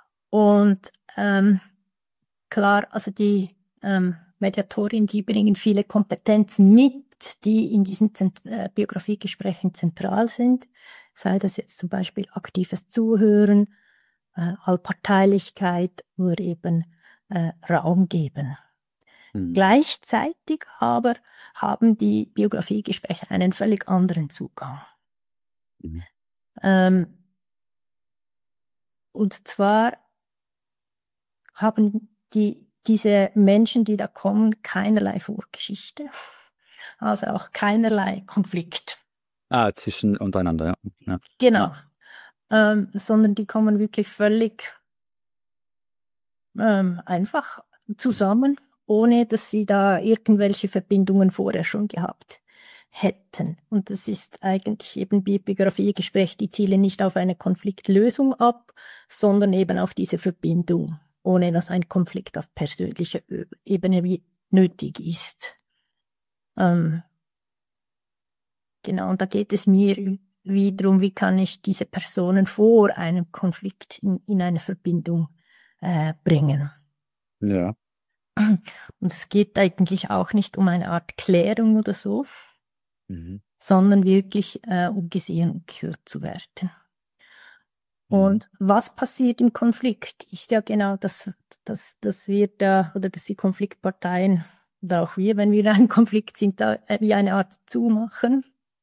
Und ähm, klar, also die ähm, Mediatorin, die bringen viele Kompetenzen mit, die in diesen Zent äh, Biografiegesprächen zentral sind, sei das jetzt zum Beispiel aktives Zuhören, äh, Allparteilichkeit oder eben äh, Raum geben. Mhm. Gleichzeitig aber haben die Biografiegespräche einen völlig anderen Zugang. Mhm. Ähm, und zwar haben die, diese Menschen, die da kommen, keinerlei Vorgeschichte, also auch keinerlei Konflikt. Ah, zwischen untereinander, ja. Ja. Genau. Ja. Ähm, sondern die kommen wirklich völlig ähm, einfach zusammen, ohne dass sie da irgendwelche Verbindungen vorher schon gehabt hätten. Und das ist eigentlich eben Bi- Biografiegespräch, die zielen nicht auf eine Konfliktlösung ab, sondern eben auf diese Verbindung, ohne dass ein Konflikt auf persönlicher Ö- Ebene wie nötig ist. Ähm, genau, und da geht es mir wiederum, wie kann ich diese Personen vor einem Konflikt in, in eine Verbindung äh, bringen. Ja. Und es geht eigentlich auch nicht um eine Art Klärung oder so, Mhm. sondern wirklich äh, um gesehen und gehört zu werden. Mhm. Und was passiert im Konflikt, ist ja genau, dass, dass, dass wir da, oder dass die Konfliktparteien, oder auch wir, wenn wir in einem Konflikt sind, da äh, wie eine Art zumachen.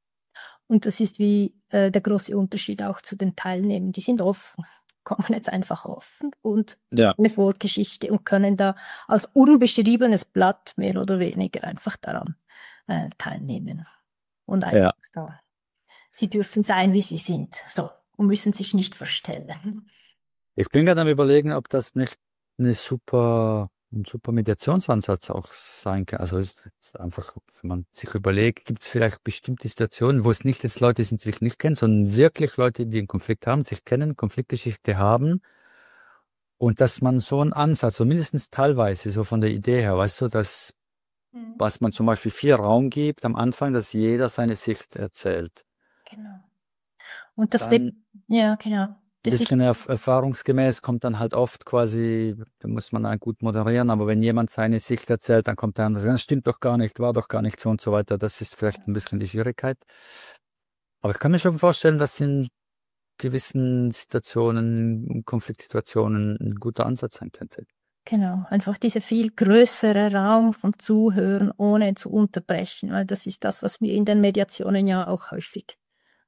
Und das ist wie äh, der große Unterschied auch zu den Teilnehmern. Die sind offen, kommen jetzt einfach offen und Ja. eine Vorgeschichte und können da als unbeschriebenes Blatt mehr oder weniger einfach daran äh, teilnehmen. Und einfach Ja. da. Sie dürfen sein, wie sie sind. So. Und müssen sich nicht verstellen. Ich bin gerade am Überlegen, ob das nicht eine super, ein super Mediationsansatz auch sein kann. Also es ist einfach, wenn man sich überlegt, gibt es vielleicht bestimmte Situationen, wo es nicht jetzt Leute sind, die sich nicht kennen, sondern wirklich Leute, die einen Konflikt haben, sich kennen, Konfliktgeschichte haben und dass man so einen Ansatz, so mindestens teilweise, so von der Idee her, weißt du, dass, Mhm. was man zum Beispiel viel Raum gibt am Anfang, dass jeder seine Sicht erzählt. Genau. Und das, Dann ja, genau. ein Das ist, bisschen erf erfahrungsgemäß kommt dann halt oft quasi, da muss man dann gut moderieren, aber wenn jemand seine Sicht erzählt, dann kommt der andere, das stimmt doch gar nicht, war doch gar nicht so und so weiter. Das ist vielleicht ein bisschen die Schwierigkeit. Aber ich kann mir schon vorstellen, dass in gewissen Situationen, Konfliktsituationen ein guter Ansatz sein könnte. genau, einfach dieser viel größere Raum vom Zuhören, ohne zu unterbrechen, weil das ist das, was wir in den Mediationen ja auch häufig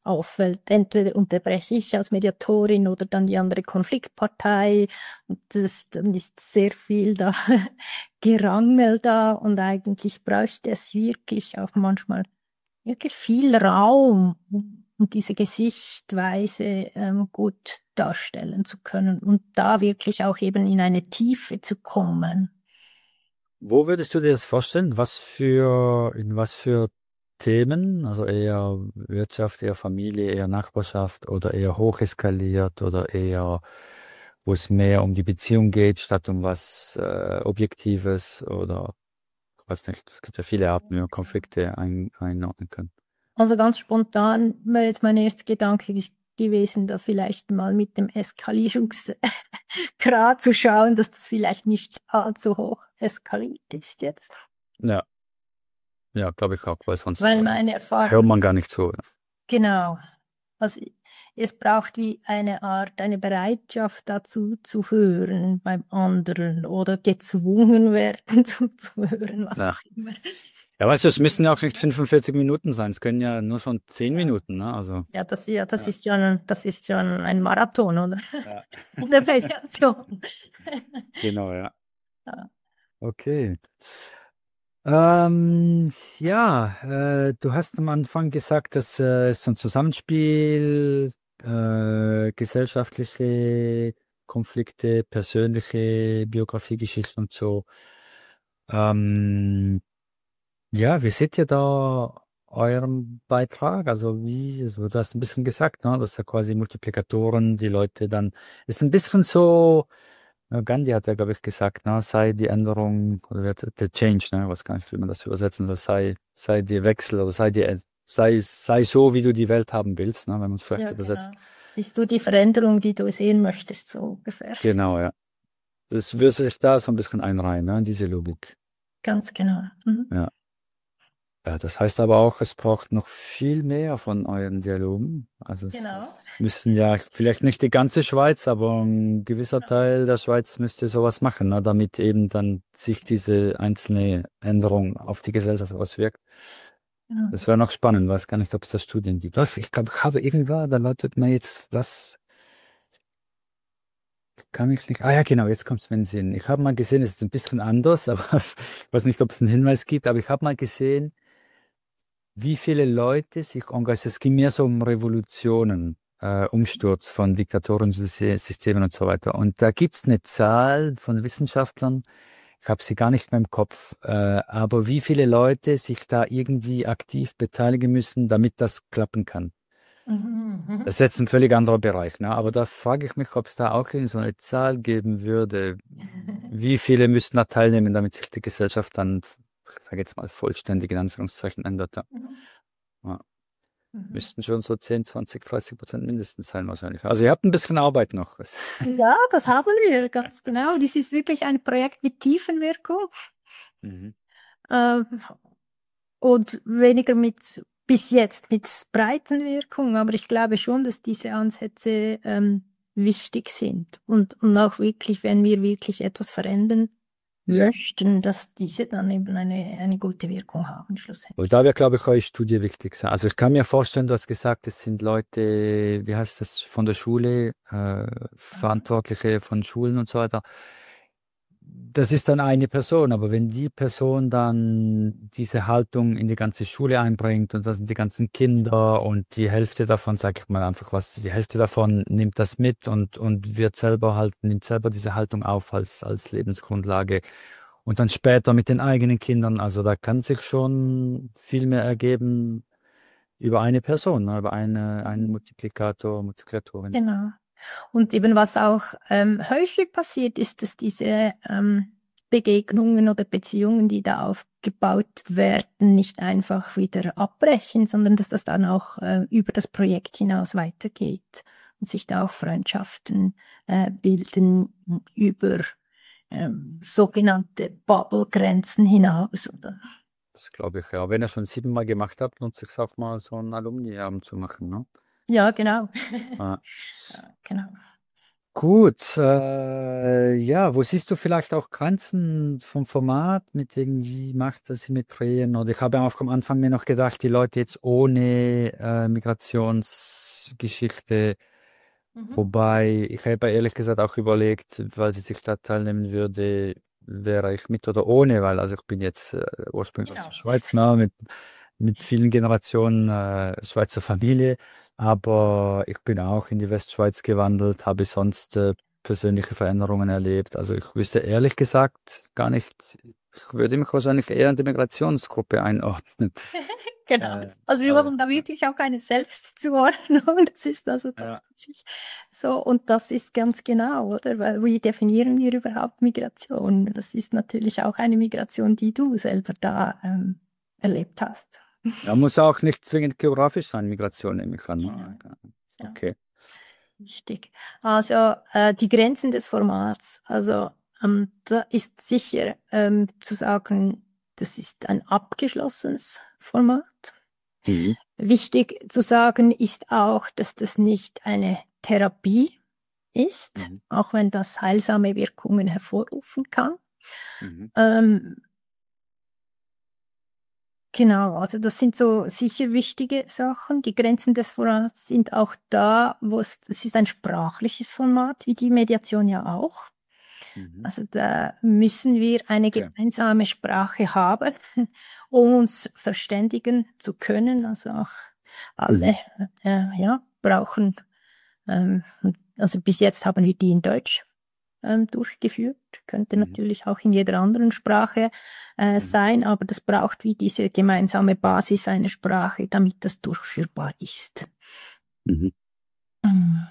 auffällt. Entweder unterbreche ich als Mediatorin oder dann die andere Konfliktpartei. Und das, dann ist sehr viel da Gerangel da und eigentlich bräuchte es wirklich auch manchmal wirklich viel Raum, um diese Gesichtweise ähm, gut darstellen zu können und da wirklich auch eben in eine Tiefe zu kommen. Wo würdest du dir das vorstellen? Was für, in was für Themen? Also eher Wirtschaft, eher Familie, eher Nachbarschaft oder eher hocheskaliert oder eher, wo es mehr um die Beziehung geht, statt um was äh, Objektives oder ich weiß nicht. Es gibt ja viele Arten, wie man Konflikte ein, einordnen kann. Also ganz spontan wäre jetzt mein erster Gedanke ge- gewesen, da vielleicht mal mit dem Eskalierungsgrad zu schauen, dass das vielleicht nicht allzu hoch eskaliert ist jetzt. Ja, ja, glaube ich auch, weil sonst Weil meine hört Erfahrung man ist, gar nicht zu. genau, also es braucht wie eine Art, eine Bereitschaft dazu zu hören beim anderen oder gezwungen werden zuzuhören, was Ja. auch immer. Ja, weißt du, es müssen ja auch nicht fünfundvierzig Minuten sein. Es können ja nur schon zehn Ja. Minuten, ne? Also, Ja, das, ja, das ja. ist ja ein, das ist ja ein ein Marathon, oder? Ja. Eine Mediation. Genau, ja. Ja, Okay. Ähm, ja, äh, du hast am Anfang gesagt, dass äh, es so ein Zusammenspiel, äh, gesellschaftliche Konflikte, persönliche Biografiegeschichten und so. Ähm, ja, wie seht ihr da euren Beitrag? Also wie, also du hast ein bisschen gesagt, ne, dass da quasi Multiplikatoren, die Leute dann, ist ein bisschen so. Ja, Gandhi hat ja, glaube ich, gesagt, ne, sei die Änderung oder wird der Change, ne, was kann ich, wie man das übersetzen soll, sei, sei die Wechsel oder sei die, sei, sei so, wie du die Welt haben willst, ne, wenn man es vielleicht ja, übersetzt. genau. Bist du die Veränderung, die du sehen möchtest, so ungefähr? Genau, ja. Das würde sich da so ein bisschen einreihen, ne, in diese Logik. Ganz genau. Mhm. Ja. Ja, das heißt aber auch, es braucht noch viel mehr von euren Dialogen. Also es Genau. es müssen ja vielleicht nicht die ganze Schweiz, aber ein gewisser Ja. Teil der Schweiz müsste sowas machen, ne, damit eben dann sich diese einzelne Änderung auf die Gesellschaft auswirkt. Ja. Das wäre noch spannend, weiß gar nicht, ob es da Studien gibt. Was, ich glaube, ich habe irgendwann, da lautet mir jetzt was, kann ich nicht. Ah ja, genau, jetzt kommt es mir in den Sinn. Ich habe mal gesehen, es ist ein bisschen anders, aber ich weiß nicht, ob es einen Hinweis gibt, aber ich habe mal gesehen, wie viele Leute sich engagieren. Es ging mehr so um Revolutionen, äh, Umsturz von Diktatorensystemen und so weiter. Und da gibt's eine Zahl von Wissenschaftlern, ich habe sie gar nicht mehr im Kopf, äh, aber wie viele Leute sich da irgendwie aktiv beteiligen müssen, damit das klappen kann. Mhm. Mhm. Das ist jetzt ein völlig anderer Bereich, ne? Aber da frage ich mich, ob es da auch irgend so eine Zahl geben würde. Wie viele müssten da teilnehmen, damit sich die Gesellschaft dann, ich sage jetzt mal, vollständig in Anführungszeichen ändert. Ja. Mhm. Ja. Mhm. Müssten schon so zehn, zwanzig, dreißig Prozent mindestens sein wahrscheinlich. Also ihr habt ein bisschen Arbeit noch. Ja, das haben wir, ganz genau. Dies ist wirklich ein Projekt mit Tiefenwirkung. Mhm. Äh, und weniger mit, bis jetzt mit Breitenwirkung, aber ich glaube schon, dass diese Ansätze ähm, wichtig sind und, und auch wirklich, wenn wir wirklich etwas verändern möchten, dass diese dann eben eine, eine gute Wirkung haben, Und schlussendlich. da wird, glaube ich, eure Studie wichtig sein. Also ich kann mir vorstellen, du hast gesagt, es sind Leute, wie heißt das, von der Schule, äh, Mhm. Verantwortliche von Schulen und so weiter. Das ist dann eine Person, aber wenn die Person dann diese Haltung in die ganze Schule einbringt und das sind die ganzen Kinder und die Hälfte davon, sag ich mal einfach was, die Hälfte davon nimmt das mit und, und wird selber halt, nimmt selber diese Haltung auf als, als Lebensgrundlage und dann später mit den eigenen Kindern, also da kann sich schon viel mehr ergeben über eine Person, ne, über eine, einen Mhm. Multiplikator, Multiplikatorin. Genau. Und eben was auch ähm, häufig passiert, ist, dass diese ähm, Begegnungen oder Beziehungen, die da aufgebaut werden, nicht einfach wieder abbrechen, sondern dass das dann auch äh, über das Projekt hinaus weitergeht und sich da auch Freundschaften äh, bilden über ähm, sogenannte Bubble-Grenzen hinaus. Oder? Das glaube ich, ja. Wenn ihr schon siebenmal gemacht habt, lohnt es sich auch mal so einen Alumni-Abend zu machen, ne? Ja, genau. Ja. Ja, genau. Gut, äh, ja, wo siehst du vielleicht auch Grenzen vom Format mit irgendwie Machtsymmetrien? Oder ich habe auch am Anfang mir noch gedacht, die Leute jetzt ohne äh, Migrationsgeschichte, Mhm. wobei ich habe ehrlich gesagt auch überlegt, weil sie sich da teilnehmen würde, wäre ich mit oder ohne, weil also ich bin jetzt äh, ursprünglich aus der Genau. Schweiz, ne, mit, mit vielen Generationen äh, Schweizer Familie. Aber ich bin auch in die Westschweiz gewandelt, habe sonst äh, persönliche Veränderungen erlebt. Also ich wüsste ehrlich gesagt gar nicht, ich würde mich wahrscheinlich eher in die Migrationsgruppe einordnen. Genau. Äh, Also wir aber machen da wirklich auch keine Selbstzuordnung. Das ist also ja, tatsächlich so. Und das ist ganz genau, oder? Weil wie definieren wir überhaupt Migration? Das ist natürlich auch eine Migration, die du selber da ähm, erlebt hast. ja, muss auch nicht zwingend geografisch sein, Migration nehme ich an. Genau. Ne? Ja, Okay. richtig. Also äh, die Grenzen des Formats. Also ähm, da ist sicher ähm, zu sagen, das ist ein abgeschlossenes Format. Mhm. Wichtig zu sagen ist auch, dass das nicht eine Therapie ist, Mhm. auch wenn das heilsame Wirkungen hervorrufen kann. Mhm. Ähm, genau, also das sind so sicher wichtige Sachen. Die Grenzen des Formats sind auch da, wo es, es ist ein sprachliches Format, wie die Mediation ja auch. Mhm. Also da müssen wir eine Okay. gemeinsame Sprache haben, um uns verständigen zu können. Also auch alle, Mhm. äh, ja, brauchen, ähm, also bis jetzt haben wir die in Deutsch ähm, durchgeführt. Könnte Mhm. natürlich auch in jeder anderen Sprache äh, Mhm. sein, aber das braucht wie diese gemeinsame Basis einer Sprache, damit das durchführbar ist. Mhm. Mhm.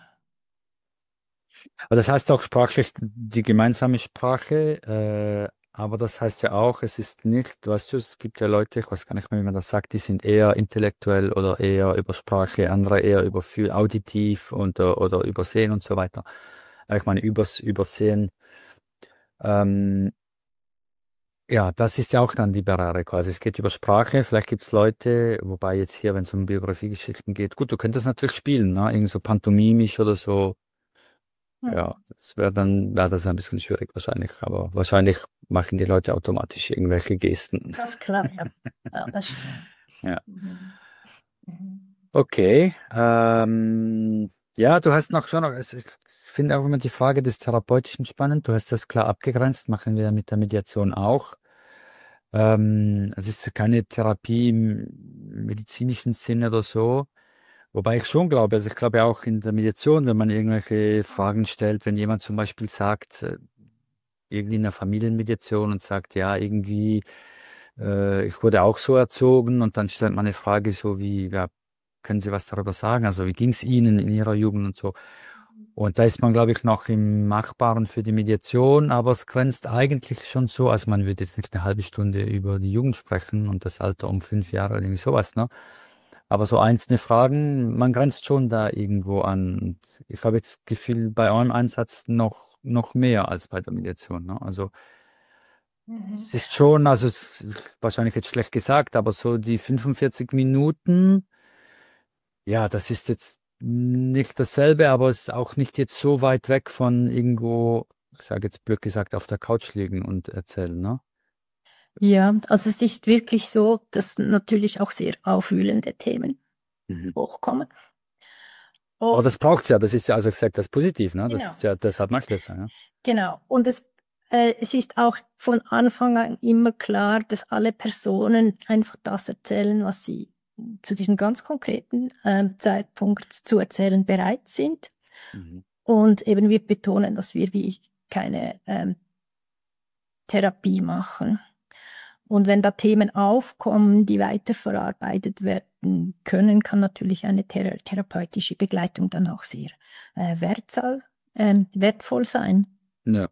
Aber das heißt auch sprachlich die gemeinsame Sprache, äh, aber das heißt ja auch, es ist nicht, weißt du, es gibt ja Leute, ich weiß gar nicht mehr, wie man das sagt, die sind eher intellektuell oder eher über Sprache, andere eher über viel auditiv und, äh, oder übersehen und so weiter. Äh, Ich meine, übers Übersehen, ähm, ja, das ist ja auch dann die Barriere quasi. Es geht über Sprache, vielleicht gibt es Leute, wobei jetzt hier, wenn es um Biografiegeschichten geht, gut, du könntest natürlich spielen, ne? Irgend so pantomimisch oder so. Ja, das wäre dann, wäre das ein bisschen schwierig wahrscheinlich, aber wahrscheinlich machen die Leute automatisch irgendwelche Gesten. Das ist klar, ja. Ja, das stimmt. Ja. Mhm. Mhm. Okay. Ähm, ja, du hast noch schon noch, es- ich finde auch immer die Frage des Therapeutischen spannend. Du hast das klar abgegrenzt, machen wir mit der Mediation auch. Ähm, es ist keine Therapie im medizinischen Sinne oder so. Wobei ich schon glaube, also ich glaube auch in der Mediation, wenn man irgendwelche Fragen stellt, wenn jemand zum Beispiel sagt, äh, irgendwie in einer Familienmediation und sagt, ja, irgendwie, äh, ich wurde auch so erzogen und dann stellt man eine Frage so wie, ja, können Sie was darüber sagen? Also wie ging es Ihnen in Ihrer Jugend und so? Und da ist man, glaube ich, noch im Machbaren für die Mediation, aber es grenzt eigentlich schon so, also man würde jetzt nicht eine halbe Stunde über die Jugend sprechen und das Alter um fünf Jahre oder irgendwie sowas, ne? Aber so einzelne Fragen, man grenzt schon da irgendwo an. Und ich habe jetzt das Gefühl, bei eurem Einsatz noch, noch mehr als bei der Mediation, ne? Also Mhm. es ist schon, also es- wahrscheinlich jetzt schlecht gesagt, aber so die fünfundvierzig Minuten, ja, das ist jetzt nicht dasselbe, aber es ist auch nicht jetzt so weit weg von irgendwo, ich sage jetzt blöd gesagt, auf der Couch liegen und erzählen, ne? Ja, also es ist wirklich so, dass natürlich auch sehr aufwühlende Themen Mhm. hochkommen. Aber Und das braucht's ja, das ist ja, also gesagt, das ist positiv, ne? Das genau, ist ja, deshalb macht das ja, ja. genau. Und es, äh, es ist auch von Anfang an immer klar, dass alle Personen einfach das erzählen, was sie zu diesem ganz konkreten ähm, Zeitpunkt zu erzählen bereit sind. Mhm. Und eben wir betonen, dass wir wie keine ähm, Therapie machen. Und wenn da Themen aufkommen, die weiterverarbeitet werden können, kann natürlich eine thera therapeutische Begleitung dann auch sehr äh, wertvoll, ähm, wertvoll sein. Ja.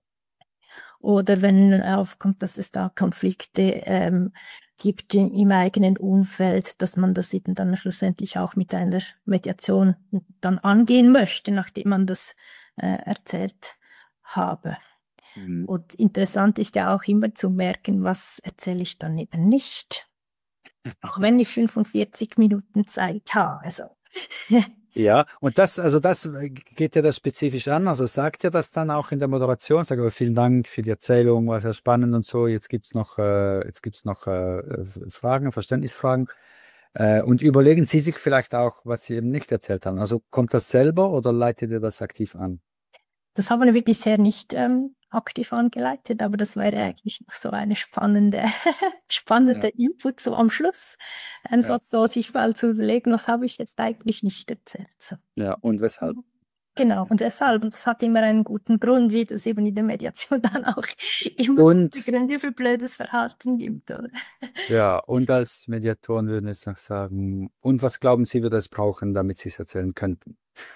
Oder wenn aufkommt, dass es da Konflikte ähm, gibt im, im eigenen Umfeld, dass man das eben dann schlussendlich auch mit einer Mediation dann angehen möchte, nachdem man das äh, erzählt habe. Mhm. Und interessant ist ja auch immer zu merken, was erzähle ich dann eben nicht. Auch wenn ich fünfundvierzig Minuten Zeit habe. Also. Ja, und das, also das äh, geht dir das spezifisch an? Also sagt ihr das dann auch in der Moderation? Sag aber vielen Dank für die Erzählung, war sehr spannend und so. Jetzt gibt's noch, äh, jetzt gibt's noch äh, äh, Fragen, Verständnisfragen. Äh, und überlegen Sie sich vielleicht auch, was Sie eben nicht erzählt haben. Also kommt das selber oder leitet ihr das aktiv an? Das haben wir bisher nicht ähm, aktiv angeleitet, aber das wäre eigentlich noch so eine spannende, Ja, spannende Input so am Schluss. ja, Einfach so sich mal zu überlegen, was habe ich jetzt eigentlich nicht erzählt. So. ja. Und weshalb? Genau, und deshalb, und das hat immer einen guten Grund, wie das eben in der Mediation dann auch immer gute Und Gründe für blödes Verhalten gibt, oder? ja, und als Mediatoren würden wir jetzt noch sagen, und was glauben Sie, wird es brauchen, damit Sie es erzählen könnten?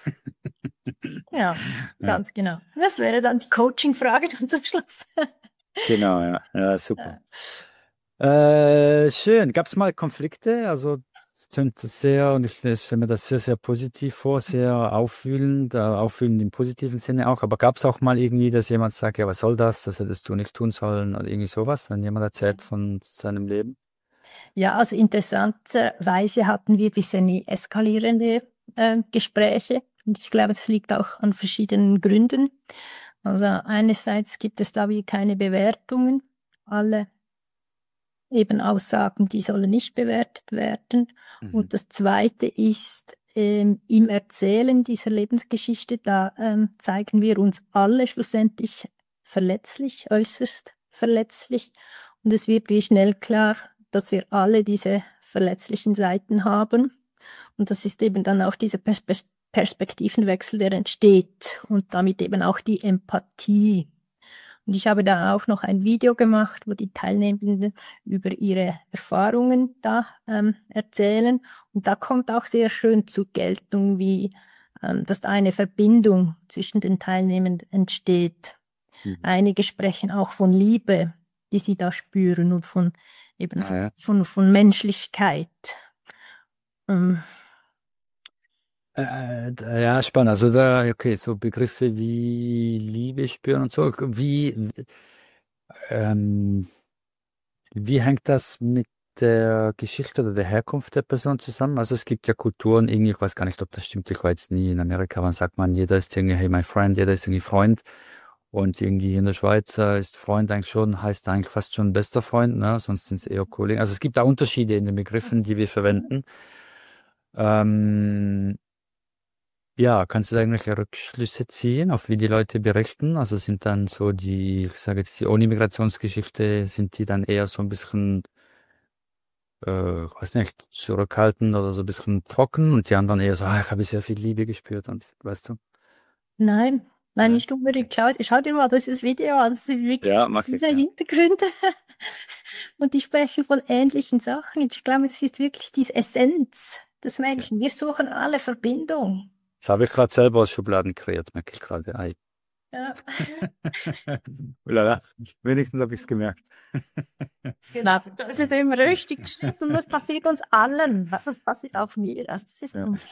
Ja, Ja, ganz genau. Das wäre dann die Coaching-Frage dann zum Schluss. genau, ja, ja, super. Ja. Äh, schön. Gab es mal Konflikte? Also es tönt sehr, und ich stelle mir das sehr, sehr positiv vor, sehr aufwühlend, äh, aufwühlend im positiven Sinne auch. Aber gab es auch mal irgendwie, dass jemand sagt, ja, was soll das? Das hättest du nicht tun sollen oder irgendwie sowas, wenn jemand erzählt von seinem Leben? Ja, also interessanterweise hatten wir bisher nie eskalierende äh, Gespräche. Und ich glaube, es liegt auch an verschiedenen Gründen. Also einerseits gibt es da wie keine Bewertungen. Alle eben Aussagen, die sollen nicht bewertet werden. Mhm. Und das Zweite ist, ähm, im Erzählen dieser Lebensgeschichte, da ähm, zeigen wir uns alle schlussendlich verletzlich, äußerst verletzlich. Und es wird wie schnell klar, dass wir alle diese verletzlichen Seiten haben. Und das ist eben dann auch dieser Pers Pers Perspektivenwechsel, der entsteht und damit eben auch die Empathie. Und ich habe da auch noch ein Video gemacht, wo die Teilnehmenden über ihre Erfahrungen da ähm, erzählen. Und da kommt auch sehr schön zur Geltung, wie ähm, dass da eine Verbindung zwischen den Teilnehmenden entsteht. Mhm. Einige sprechen auch von Liebe, die sie da spüren und von eben Ah, von, ja. von, von Menschlichkeit. Ähm, Äh, d- ja, spannend. Also da, okay, so Begriffe wie Liebe spüren und so. Wie, ähm, wie hängt das mit der Geschichte oder der Herkunft der Person zusammen? Also es gibt ja Kulturen, irgendwie, ich weiß gar nicht, ob das stimmt, ich war jetzt nie in Amerika, wann sagt man, jeder ist irgendwie, hey, my friend, jeder ist irgendwie Freund. Und irgendwie in der Schweiz äh, ist Freund eigentlich schon, heißt eigentlich fast schon bester Freund, ne? Sonst sind es eher Kollegen. Also es gibt da Unterschiede in den Begriffen, die wir verwenden. Ähm, ja, kannst du da irgendwelche Rückschlüsse ziehen, auf wie die Leute berichten? Also sind dann so die, ich sage jetzt die ohne Migrationsgeschichte, sind die dann eher so ein bisschen äh, ich weiß nicht, zurückhaltend oder so ein bisschen trocken und die anderen eher so, ah, ich habe sehr viel Liebe gespürt und weißt du? nein, nein, Nein. nicht unbedingt. Schau, schau dir mal dieses Video an, das sind wirklich Ja, mache ich, viele ja. Hintergründe. Und die sprechen von ähnlichen Sachen. Und ich glaube, es ist wirklich die Essenz des Ja. Menschen. Wir suchen alle Verbindung. Das habe ich gerade selber aus Schubladen kreiert, merke ich gerade. Ei. Ja, Ulala. Wenigstens habe ich es gemerkt. genau. Das ist immer richtig geschnitten und das passiert uns allen. Das passiert auch mir. Also das ist Ja. normal.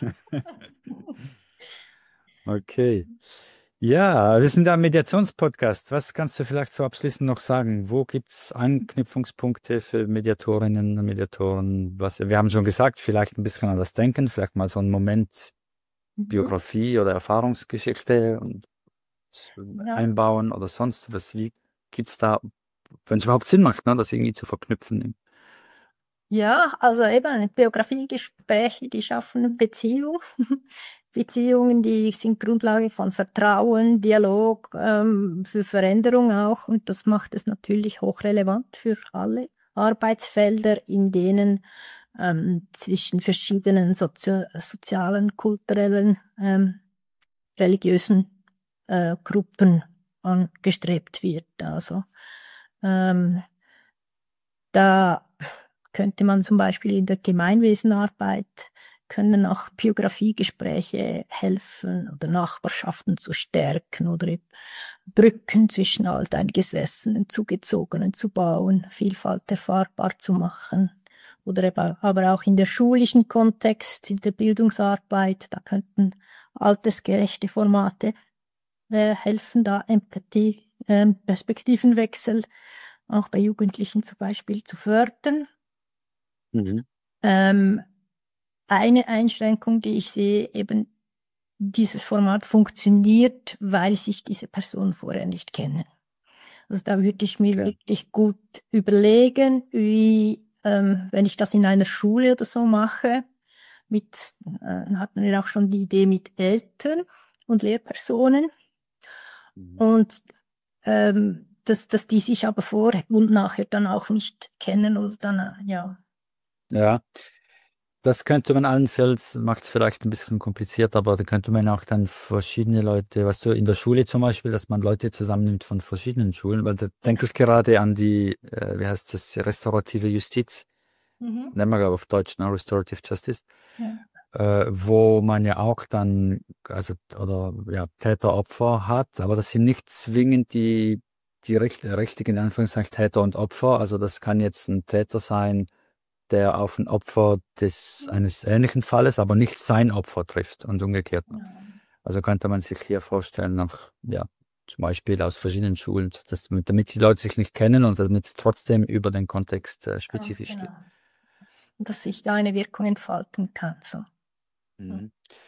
Okay. Ja, wir sind ja ein Mediationspodcast. Was kannst du vielleicht so abschließend noch sagen? Wo gibt es Anknüpfungspunkte für Mediatorinnen und Mediatoren? Was, wir haben schon gesagt, vielleicht ein bisschen an das Denken, vielleicht mal so einen Moment Mhm. Biografie oder Erfahrungsgeschichte und Ja. einbauen oder sonst was. Wie gibt's da, wenn es überhaupt Sinn macht, ne, das irgendwie zu verknüpfen? Ja, also eben Biografie-Gespräche, die schaffen Beziehung. Beziehungen, die sind Grundlage von Vertrauen, Dialog, ähm, für Veränderung auch. Und das macht es natürlich hochrelevant für alle Arbeitsfelder, in denen ähm, zwischen verschiedenen sozio sozialen, kulturellen, ähm, religiösen äh, Gruppen angestrebt wird. Also ähm, da könnte man zum Beispiel in der Gemeinwesenarbeit können auch Biografiegespräche helfen oder Nachbarschaften zu stärken oder eben Brücken zwischen Alteingesessenen, Zugezogenen zu bauen, Vielfalt erfahrbar zu machen. Oder eben, aber auch in der schulischen Kontext, in der Bildungsarbeit, da könnten altersgerechte Formate äh, helfen, da Empathie, ähm, Perspektivenwechsel auch bei Jugendlichen zum Beispiel zu fördern. Mhm. Ähm, eine Einschränkung, die ich sehe, eben dieses Format funktioniert, weil sich diese Personen vorher nicht kennen. Also da würde ich mir Ja. wirklich gut überlegen, wie, ähm, wenn ich das in einer Schule oder so mache, mit, äh, hat man ja auch schon die Idee mit Eltern und Lehrpersonen. Mhm. Und ähm, dass, dass die sich aber vorher und nachher dann auch nicht kennen oder dann, äh, ja. Ja, das könnte man allenfalls, macht es vielleicht ein bisschen kompliziert, aber da könnte man auch dann verschiedene Leute, was du in der Schule zum Beispiel, dass man Leute zusammennimmt von verschiedenen Schulen, weil da denke ich gerade an die, äh, wie heißt das, restaurative Justiz, Mhm. nennen wir glaube auf Deutsch, ne? Restorative Justice, Ja. äh, wo man ja auch dann, also, oder ja, Täter, Opfer hat, aber das sind nicht zwingend die, die recht, richtigen, in Anführungszeichen, Täter und Opfer, also das kann jetzt ein Täter sein, der auf ein Opfer des, eines ähnlichen Falles, aber nicht sein Opfer trifft und umgekehrt. Ja. Also könnte man sich hier vorstellen, einfach, ja, zum Beispiel aus verschiedenen Schulen, dass, damit die Leute sich nicht kennen und damit es trotzdem über den Kontext äh, Ganz spezifisch genau. geht. Und dass sich da eine Wirkung entfalten kann. So. Mhm.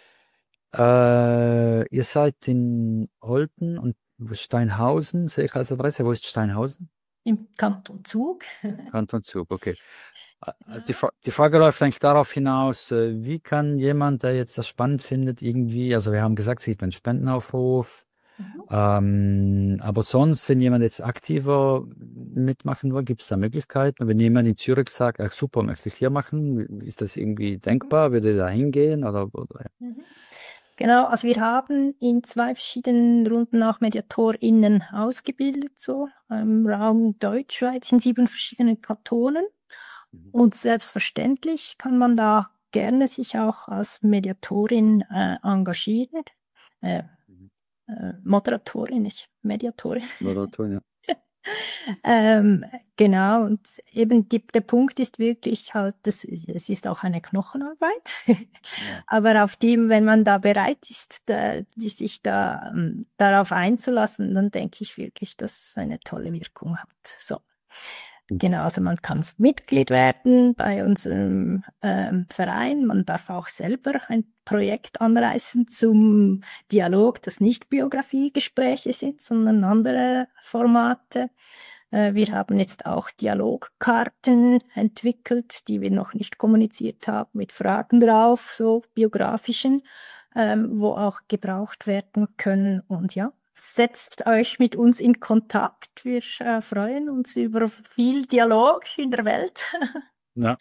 Äh, ihr seid in Olten und Steinhausen, sehe ich als Adresse. Wo ist Steinhausen? Im Kanton Zug. Kanton Zug, okay. Also die, Fra die Frage läuft eigentlich darauf hinaus, äh, wie kann jemand, der jetzt das spannend findet, irgendwie, also wir haben gesagt, es gibt einen Spendenaufruf, Mhm. ähm, aber sonst, wenn jemand jetzt aktiver mitmachen will, gibt es da Möglichkeiten? Wenn jemand in Zürich sagt, ach super, möchte ich hier machen, ist das irgendwie denkbar? Würde er da hingehen? Oder, oder? Mhm. Genau, also wir haben in zwei verschiedenen Runden auch MediatorInnen ausgebildet, so im Raum Deutschschweiz in sieben verschiedenen Kantonen. Mhm. Und selbstverständlich kann man da gerne sich auch als Mediatorin äh, engagieren. Äh, Mhm. äh, Moderatorin, nicht Mediatorin. Moderator, ja. Ähm, genau, und eben die, der Punkt ist wirklich halt, das, es ist auch eine Knochenarbeit, Ja. aber auf dem, wenn man da bereit ist, da, die sich da ähm, darauf einzulassen, dann denke ich wirklich, dass es eine tolle Wirkung hat. So. Genau, also man kann Mitglied werden bei unserem ähm, Verein. Man darf auch selber ein Projekt anreißen zum Dialog, das nicht Biografiegespräche sind, sondern andere Formate. Äh, wir haben jetzt auch Dialogkarten entwickelt, die wir noch nicht kommuniziert haben, mit Fragen drauf, so biografischen, ähm, wo auch gebraucht werden können. Und ja, setzt euch mit uns in Kontakt. Wir äh, freuen uns über viel Dialog in der Welt. Ja.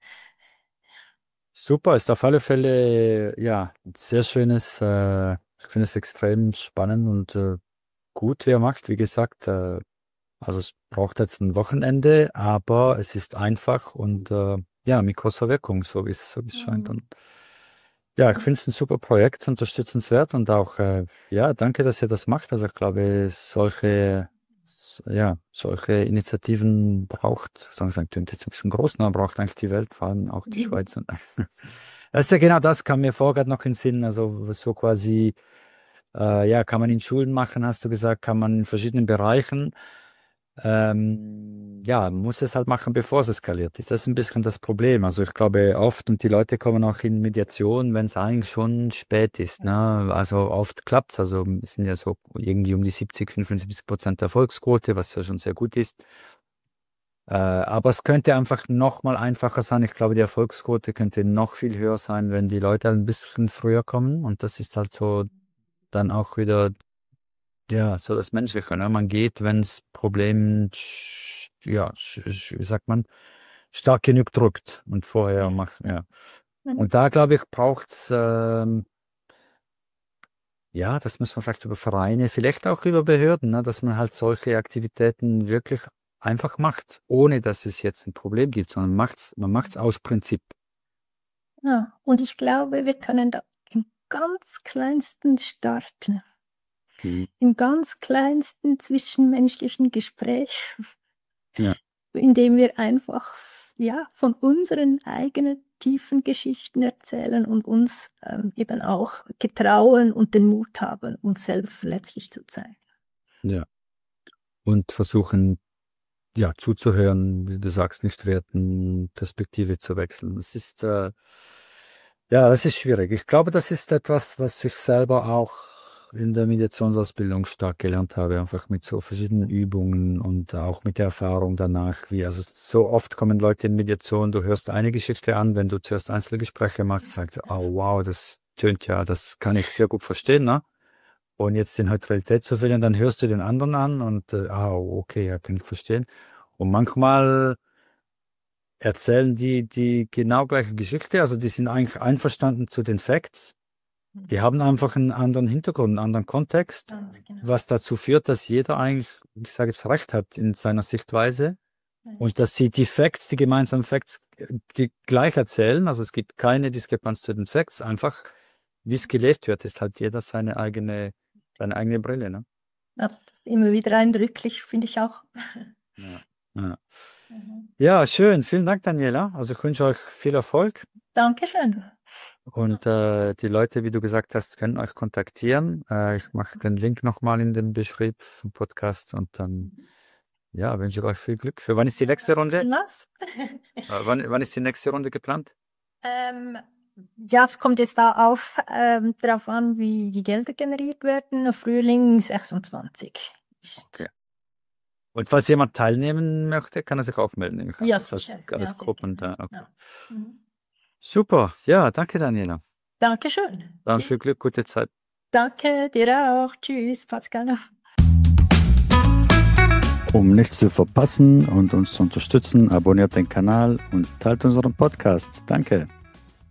Super, ist auf alle Fälle, ja, ein sehr schönes, äh, ich finde es extrem spannend und äh, gut, wer macht, wie gesagt, äh, also es braucht jetzt ein Wochenende, aber es ist einfach und äh, ja, mit großer Wirkung, so wie es so wie es scheint. Und ja, ich finde es ein super Projekt, unterstützenswert und auch, äh, ja, danke, dass ihr das macht. Also ich glaube, solche, s- ja, solche Initiativen braucht, sagen wir, klingt jetzt ein bisschen groß, aber braucht eigentlich die Welt, vor allem auch die Schweiz. Und das ist ja genau das, kam mir vor gerade noch in den Sinn, also so quasi, äh, ja, kann man in Schulen machen, hast du gesagt, kann man in verschiedenen Bereichen. Ähm, ja, man muss es halt machen, bevor es eskaliert ist. Das ist ein bisschen das Problem. Also ich glaube oft, und die Leute kommen auch in Mediation, wenn es eigentlich schon spät ist. Ne? Also oft klappt's. Also es sind ja so irgendwie um die siebzig, fünfundsiebzig Prozent Erfolgsquote, was ja schon sehr gut ist. Äh, aber es könnte einfach noch mal einfacher sein. Ich glaube, die Erfolgsquote könnte noch viel höher sein, wenn die Leute ein bisschen früher kommen. Und das ist halt so dann auch wieder, ja, so das Menschliche. Ne? Man geht, wenn es Problem, sch- ja, sch- sch- wie sagt man, stark genug drückt und vorher macht, ja. Und da, glaube ich, braucht's, ähm, ja, das muss man vielleicht über Vereine, vielleicht auch über Behörden, ne? Dass man halt solche Aktivitäten wirklich einfach macht, ohne dass es jetzt ein Problem gibt, sondern macht's, man macht's aus Prinzip. Ja, und ich glaube, wir können da im ganz kleinsten starten, Mhm. im ganz kleinsten zwischenmenschlichen Gespräch, Ja, indem wir einfach ja, von unseren eigenen tiefen Geschichten erzählen und uns ähm, eben auch getrauen und den Mut haben, uns selber verletzlich zu zeigen. ja. Und versuchen, ja, zuzuhören, wie du sagst, nicht werten, Perspektive zu wechseln. Das ist, äh, Ja, das ist schwierig. Ich glaube, das ist etwas, was ich selber auch in der Meditationsausbildung stark gelernt habe, einfach mit so verschiedenen Übungen und auch mit der Erfahrung danach. Wie, also so oft kommen Leute in Mediation, du hörst eine Geschichte an, wenn du zuerst Einzelgespräche machst, sagst du, oh wow, das tönt ja, das kann ich sehr gut verstehen, ne? Und jetzt in Neutralität zu verlieren, dann hörst du den anderen an und, äh, ah, okay, ja, kann ich verstehen. Und manchmal erzählen die die genau gleiche Geschichte, also die sind eigentlich einverstanden zu den Facts. Die haben einfach einen anderen Hintergrund, einen anderen Kontext, Ganz genau. was dazu führt, dass jeder eigentlich, ich sage jetzt, recht hat in seiner Sichtweise und dass sie die Facts, die gemeinsamen Facts g- gleich erzählen. Also es gibt keine Diskrepanz zu den Facts, einfach wie es gelebt wird, ist halt jeder seine eigene, seine eigene Brille. Ne? Ja, das ist immer wieder eindrücklich, finde ich auch. Ja. Ja. Mhm. Ja, schön. Vielen Dank, Daniela. Also ich wünsche euch viel Erfolg. Dankeschön. Und äh, die Leute, wie du gesagt hast, können euch kontaktieren. Äh, ich mache den Link nochmal in den Beschrieb vom Podcast und dann ja, wünsche ich euch viel Glück. Für wann ist die nächste Runde? Was? Äh, wann, wann ist die nächste Runde geplant? Ähm, ja, es kommt jetzt da auf, ähm, darauf an, wie die Gelder generiert werden. Frühling sechsundzwanzig. Okay. Und falls jemand teilnehmen möchte, kann er sich auch melden. nehme ich an. Ja, Das heißt, sicher. alles Ja, sehr Gruppen gerne. da. Okay. Ja. Mhm. Super. Ja, danke, Daniela. Dankeschön. Dann viel Glück, gute Zeit. Danke dir auch. Tschüss, Pascal. Um nichts zu verpassen und uns zu unterstützen, abonniert den Kanal und teilt unseren Podcast. Danke.